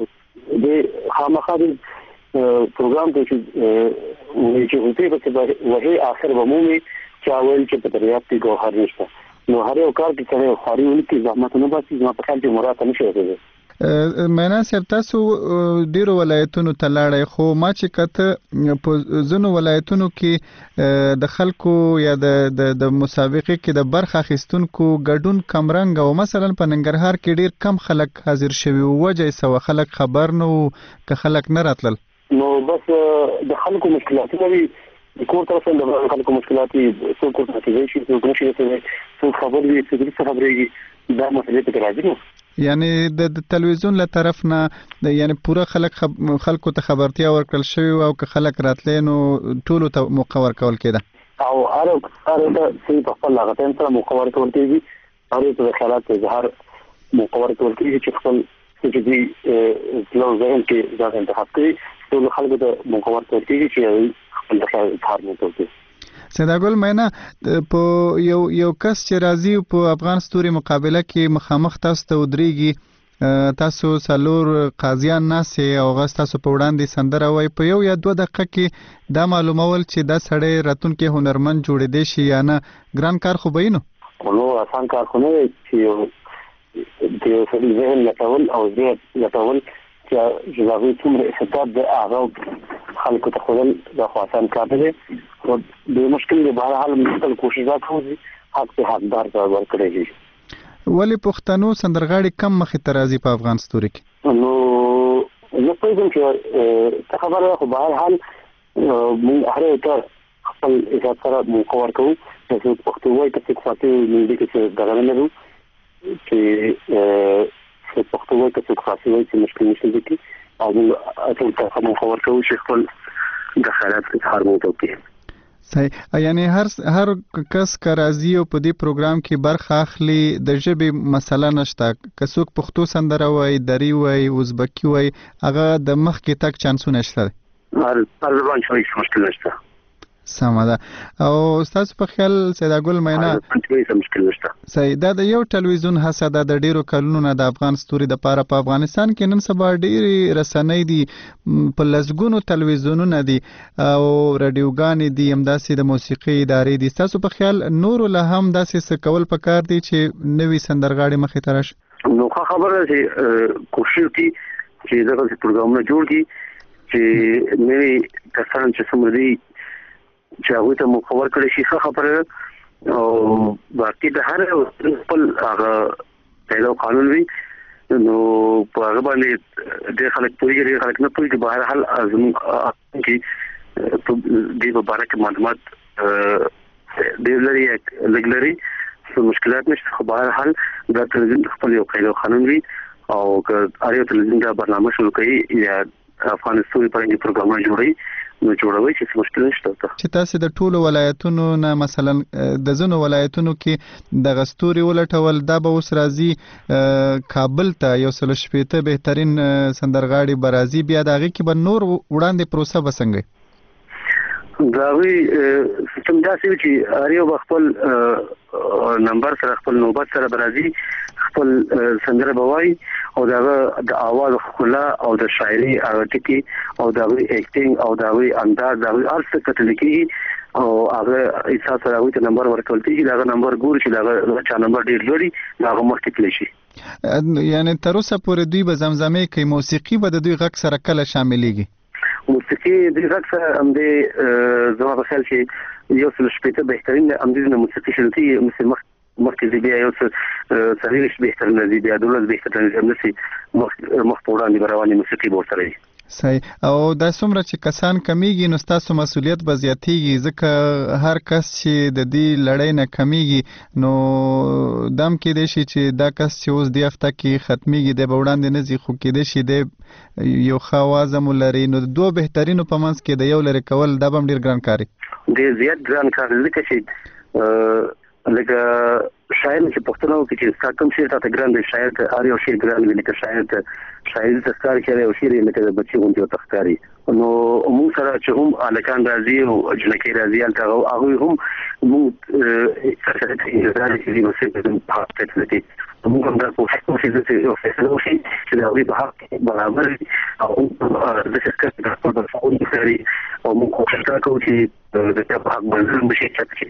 پروګرام ته چې وځي وهي اخر بمومي چې اول چې په دریاب کې ګوهر نشته. نو هر یو کار کې سره خاري ولکې زحمت نه باسي. زما په خیال چې مراد نشي وځي. مینا سر تاسو ډیرو ولایتونو ته لاړئ، خو ما چې کته په ځینو ولایتونو کې د خلکو یا د مسابقې کې د برخه اخیستونکو ګډون کمرنګ او مثلا په ننګرهار کې ډیر کم خلک حاضر شوي. وجه یې څه؟ خلک خبر نه وو که خلک نه راتلل؟ نو بس د خلکو مشکلات لري. د کور طرف نه د خلکو مشکلات څوک ورته شي، څوک نشي ته څوک خبر وي، څوک څه خبرېږي. دا مسئله ته راځي. نو یعنی د تلویزیون له طرف نه یعنی پوره خلکو ته خبرتیا ورکړل شوی او که خلک راتلې نو ټولو ته موقع ورکول کېده او هر ته په خپل هغه ټایم سره موقع ورکول کېږي. هر ته خیالات اظهار موقع ورکول کېږي چې خپل چې دې لو ځین کې ځان انتخاب کړي. ټول خلکو ته موقع ورکول کېږي چې خپل اظهار موقع کوي. سیدا ګل مینا په یو کس چې راځي په افغان ستوري مقابله کې مخامخ تاسو ته ودرېږي، تاسو څلور قاضیان ناسې او هغه تاسو په وړاندې سندره وایي، په 1 یا 2 دقیقه کې دا معلومول چې دا سړی راتلونکی هنرمند جوړېدی شي یا نه، ګران کار خو به وي؟ نو آسان کار خو نه دی چې د سړي ذهن لټول او ذهن لټول چې هغوی څومره استعداد دی هغه خلکو ته ښودل دا خو آسان کار نه دی. خو د مشکل دی بهرحال موږ خپل کوشش دا کوو چې حق ته حقدار ته ورکړی شي. ولې پښتنو سندرغاړي کم مخې ته راځي په افغان ستوري کې؟ نو زه پوهېږم چې څه خبره ده، خو بهرحال موږ هر یو ته خپل اجازه سره موقع ورکوو. که څوک پښتو وایي، که څوک فارسي وایي، موږ دې کې څه دغه نه لرو چې څوک پښتو وایي، که څوک فارسي وایي، چې مشکل نشته دې کې. او موږ ټول ته موقع ورکوو چې خپل د خیالات اظهار مو وکړي. صحیح. یعنی هر کس که راځي او په دې پروګرام کې برخه اخلي، د ژبې مسله نشته. که څوک پښتو سندره وایي، دری وایي، ازبکي وایي، هغه د مخکې تک چانسونه شته. هر زبان چې مشکل نشته. سمه ده. او تاسو په خیال سیدا ګل مینا هیڅ مشکل نشته. صحیح. دا د یو ټلویزیون هڅه ده د ډیرو کلونو نه د افغان ستوري د پاره په افغانستان کې نن سبا ډیری رسنۍ دي په لسګونو ټلویزیونونه دي او رادیوګانې دي همداسې د موسیقي ادارې دي. تاسو په خیال نور له هم داسې څه کول پکار دي چې نوي سندرغاړي مخې ته راشي؟ نو خبره چې کوشش وکړي چې دغه پروګرامونه جوړ کړي چې نوي کسان چې سمري چې هغه ته مخور کړي شي. خبره او باقي د هر خپل هغه پیدا قانون وي نو په هغه باندې د خلک پوری خلک نه پوری بهر حال ازم کې د مبارک معلومات د لري لګلري څه مشکلات نشته. خو بهر حال د تلویزیون خپل یو قاعده قانون وي او که اړیو تلویزیون دا برنامه شروع کوي یا افغانستان پرنګي پروګرامونه جوړي نو جوړوي چې مشکل نشته. چې تاسو د ټولو ولایتونو نه مثلا د زونو ولایتونو کې د غستوري ولټول دا به اوس راځي کابل ته یو سل شپېته بهترین سندرغاړي برازي بیا دغه کې به نور وړاندې پروسه وسنګي. دا وی سیستم داسې چې اړیو خپل نمبر سره خپل نوبت سره برازي خپل سندره بوای او داغه د आवाज خلا او د شاعري او ټکی او داغه اکټینګ او داغه انداز داغه ارڅ کتل کی او هغه احساس راوي ته نمبر ورکول کیږي. داغه نمبر ګور چې داغه چا نمبر ډیر لري داغه مخکې تل شي. یعنی تر اوسه پورې دوی به زمزمه کوي موسیقي به د دوی غږ سره کله شاملېږي؟ موسیقي د غږ سره هم د زما په خیال چې یو څل شپېته بهترین هم د موسیقي شلتي مخکې دی بیا یو څه سریش بهترین دی بیا دولت بهترین دی نسی مخپوران دی رواني موسیقي ورسره. صحیح. او دا څومره چې کسان کمیږي نو تاسو مسؤلیت به زیاتېږي ځکه هر کس چې د دې لړۍ نه کمیږي نو دم کې دی شي چې دا کس چې اوس دی هفته کې ختميږي د وړاندې نه زی خو کې دی شي د یو خوازم لري نو دوه بهترینو په منځ کې د یو لري کول دا هم ډیر ګران کاری دی. زیات ګران کار ځکه چې لکه شاعر چې پښتنو کې چې کوم شعر ته ګران دی شاعر ته اړ یو شعر ګران دی لکه شاعر ته شاعر ته ښکار کوي او شعر لکه د بچي غونډه تخکاری نو موږ سره چې هم الکان راځي او جنکی راځي هغه هم موږ سره چې دی نو څه په حق ته موږ هم دا کوشش کوو چې فیصله وشي چې دا وي په حق برابر او د شرکت د خپل فعالي سره او موږ کوشش کوو چې د په حق باندې مشي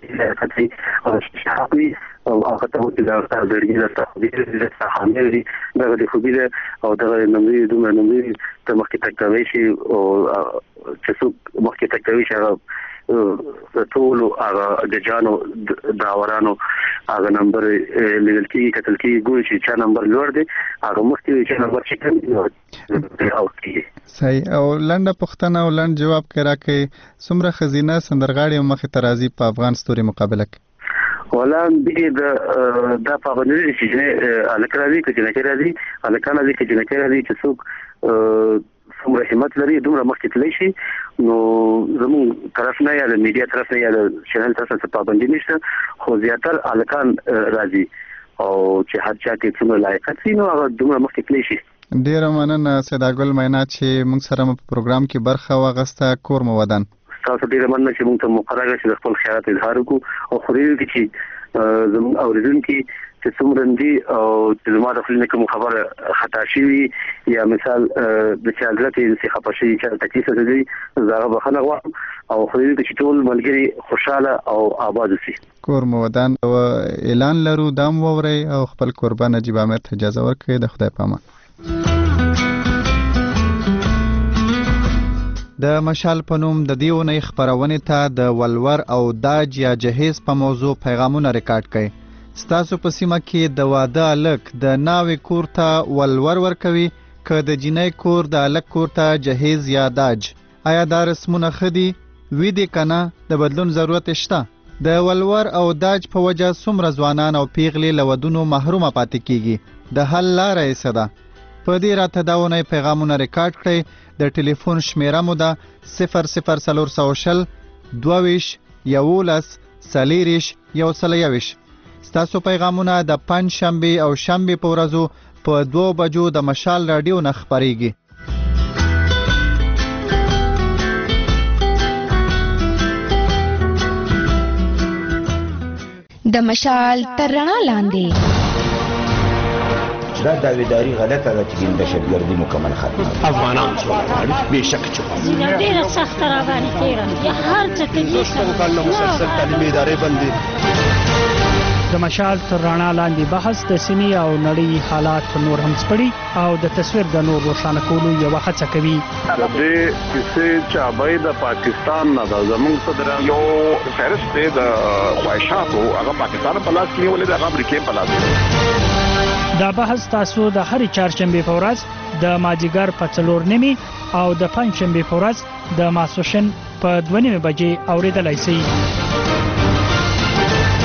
چې او شاوي او هغه ته چې دا ستاسو د تخدير د تحمل د خوبیله او د نمبر دوه نمبر ته مخکې تکوي شي او چې څوک مخکې تکوي شي هغه ټول هغه د جانو داورانو هغه نمبر لیدل کیږي کتل کیږي ګوري چې چا نمبر لوړ دی هغه مخکې چې نمبر چې کوي او کیږي. صحیح. او لنډه پوښتنه او لنډ جواب کې راکې څومره خزینه سندرغاړي مخې ته راځي په افغان ستوري مقابله کې؟ ولان دې دا پابندي چې الکرازي کې جنکه راځي الکان راځي کې جنکه راځي چې څوک څومره همت لري دومره مخکې تللی شي نو زموږ طرف نه یا د میډیا طرف نه یا د چینل طرف څخه پابندي نشته خو زیاتر الکان راځي او چې هر چا کې څومره لایق شي نو هغه دومره مخکې تللی شي. ډیره مننه سیدا ګل مینا چې موږ سره په پروګرام کې برخه واغسته. کور مو ودان. تاسو ډیره مننه چې موږ ته مقرره چې خپل خیالات اظهار وکړو او خو دې چې زموږ اوریدونکو چې څومره دي او چې زما د خپل کوم خبره خطا شي یا مثال د چاغلت چې خپه شي چې تکلیف دي زغه بخنه غواړم او خو دې چې ټول ملګری خوشاله او آباد شي. کور مو ودان. او اعلان لرو دام ووري او خپل قربان نجیب امیر ته اجازه ورکړئ. د خدای پامان. د مشال په نوم د دیونه خبرونه ته د ولور او داج یا جهیز په موضوع پیغامونه ریکارډ کړي. ستاسو په سیمه کې د واده الک د ناوې کور ته ولور ورکوي که د جنۍ کور د الک کور ته جهیز یا داج؟ آیا دا رسمونه خدي وی دي کنه د بدلون ضرورت شته؟ د ولور او داج په وجه څومره ځوانان او پیغلې له ودونو محرومه پاتې کیږي؟ د حل لاره یې څه ده؟ په دې راته داونه پیغامونه ریکارډ کړئ. د ټلیفون شمیره مو ده 00420 22 11 40 121. ستاسو پیغامونه د پنځ شنبه او شنبه په ورځو په 2 بجو د مشال رادیو نه خبريږي. د مشال تر رڼا لاندې. دا داویداری غلطه ده چې دهشتګردي مکمل ختمه. افغانان څه غواړي؟ بېشک چې غواړي. ډېره سخته راباندې تېره یا هر څه ته کلونه مسلسل تعلیمي ادارې بندې. د مشال تر رڼا لاندې بحث د سیمې او نړۍ حالات نور هم سپړي او د تصویر د نور روښانه کولو یوه هڅه کوي. د دې کیسې چابۍ د پاکستان نه ده. زموږ صدر یو فهرست دی د خواهشاتو هغه پاکستان په لاس کې نیولې ده، هغه امریکې په لاس. دا بحث تاسو د هرې چهارشنبې په ورځ د مازدیګر په 4:30 او د پنجشنبې په ورځ د ماسپښین په 2:30 بجې اورېدلی شئ.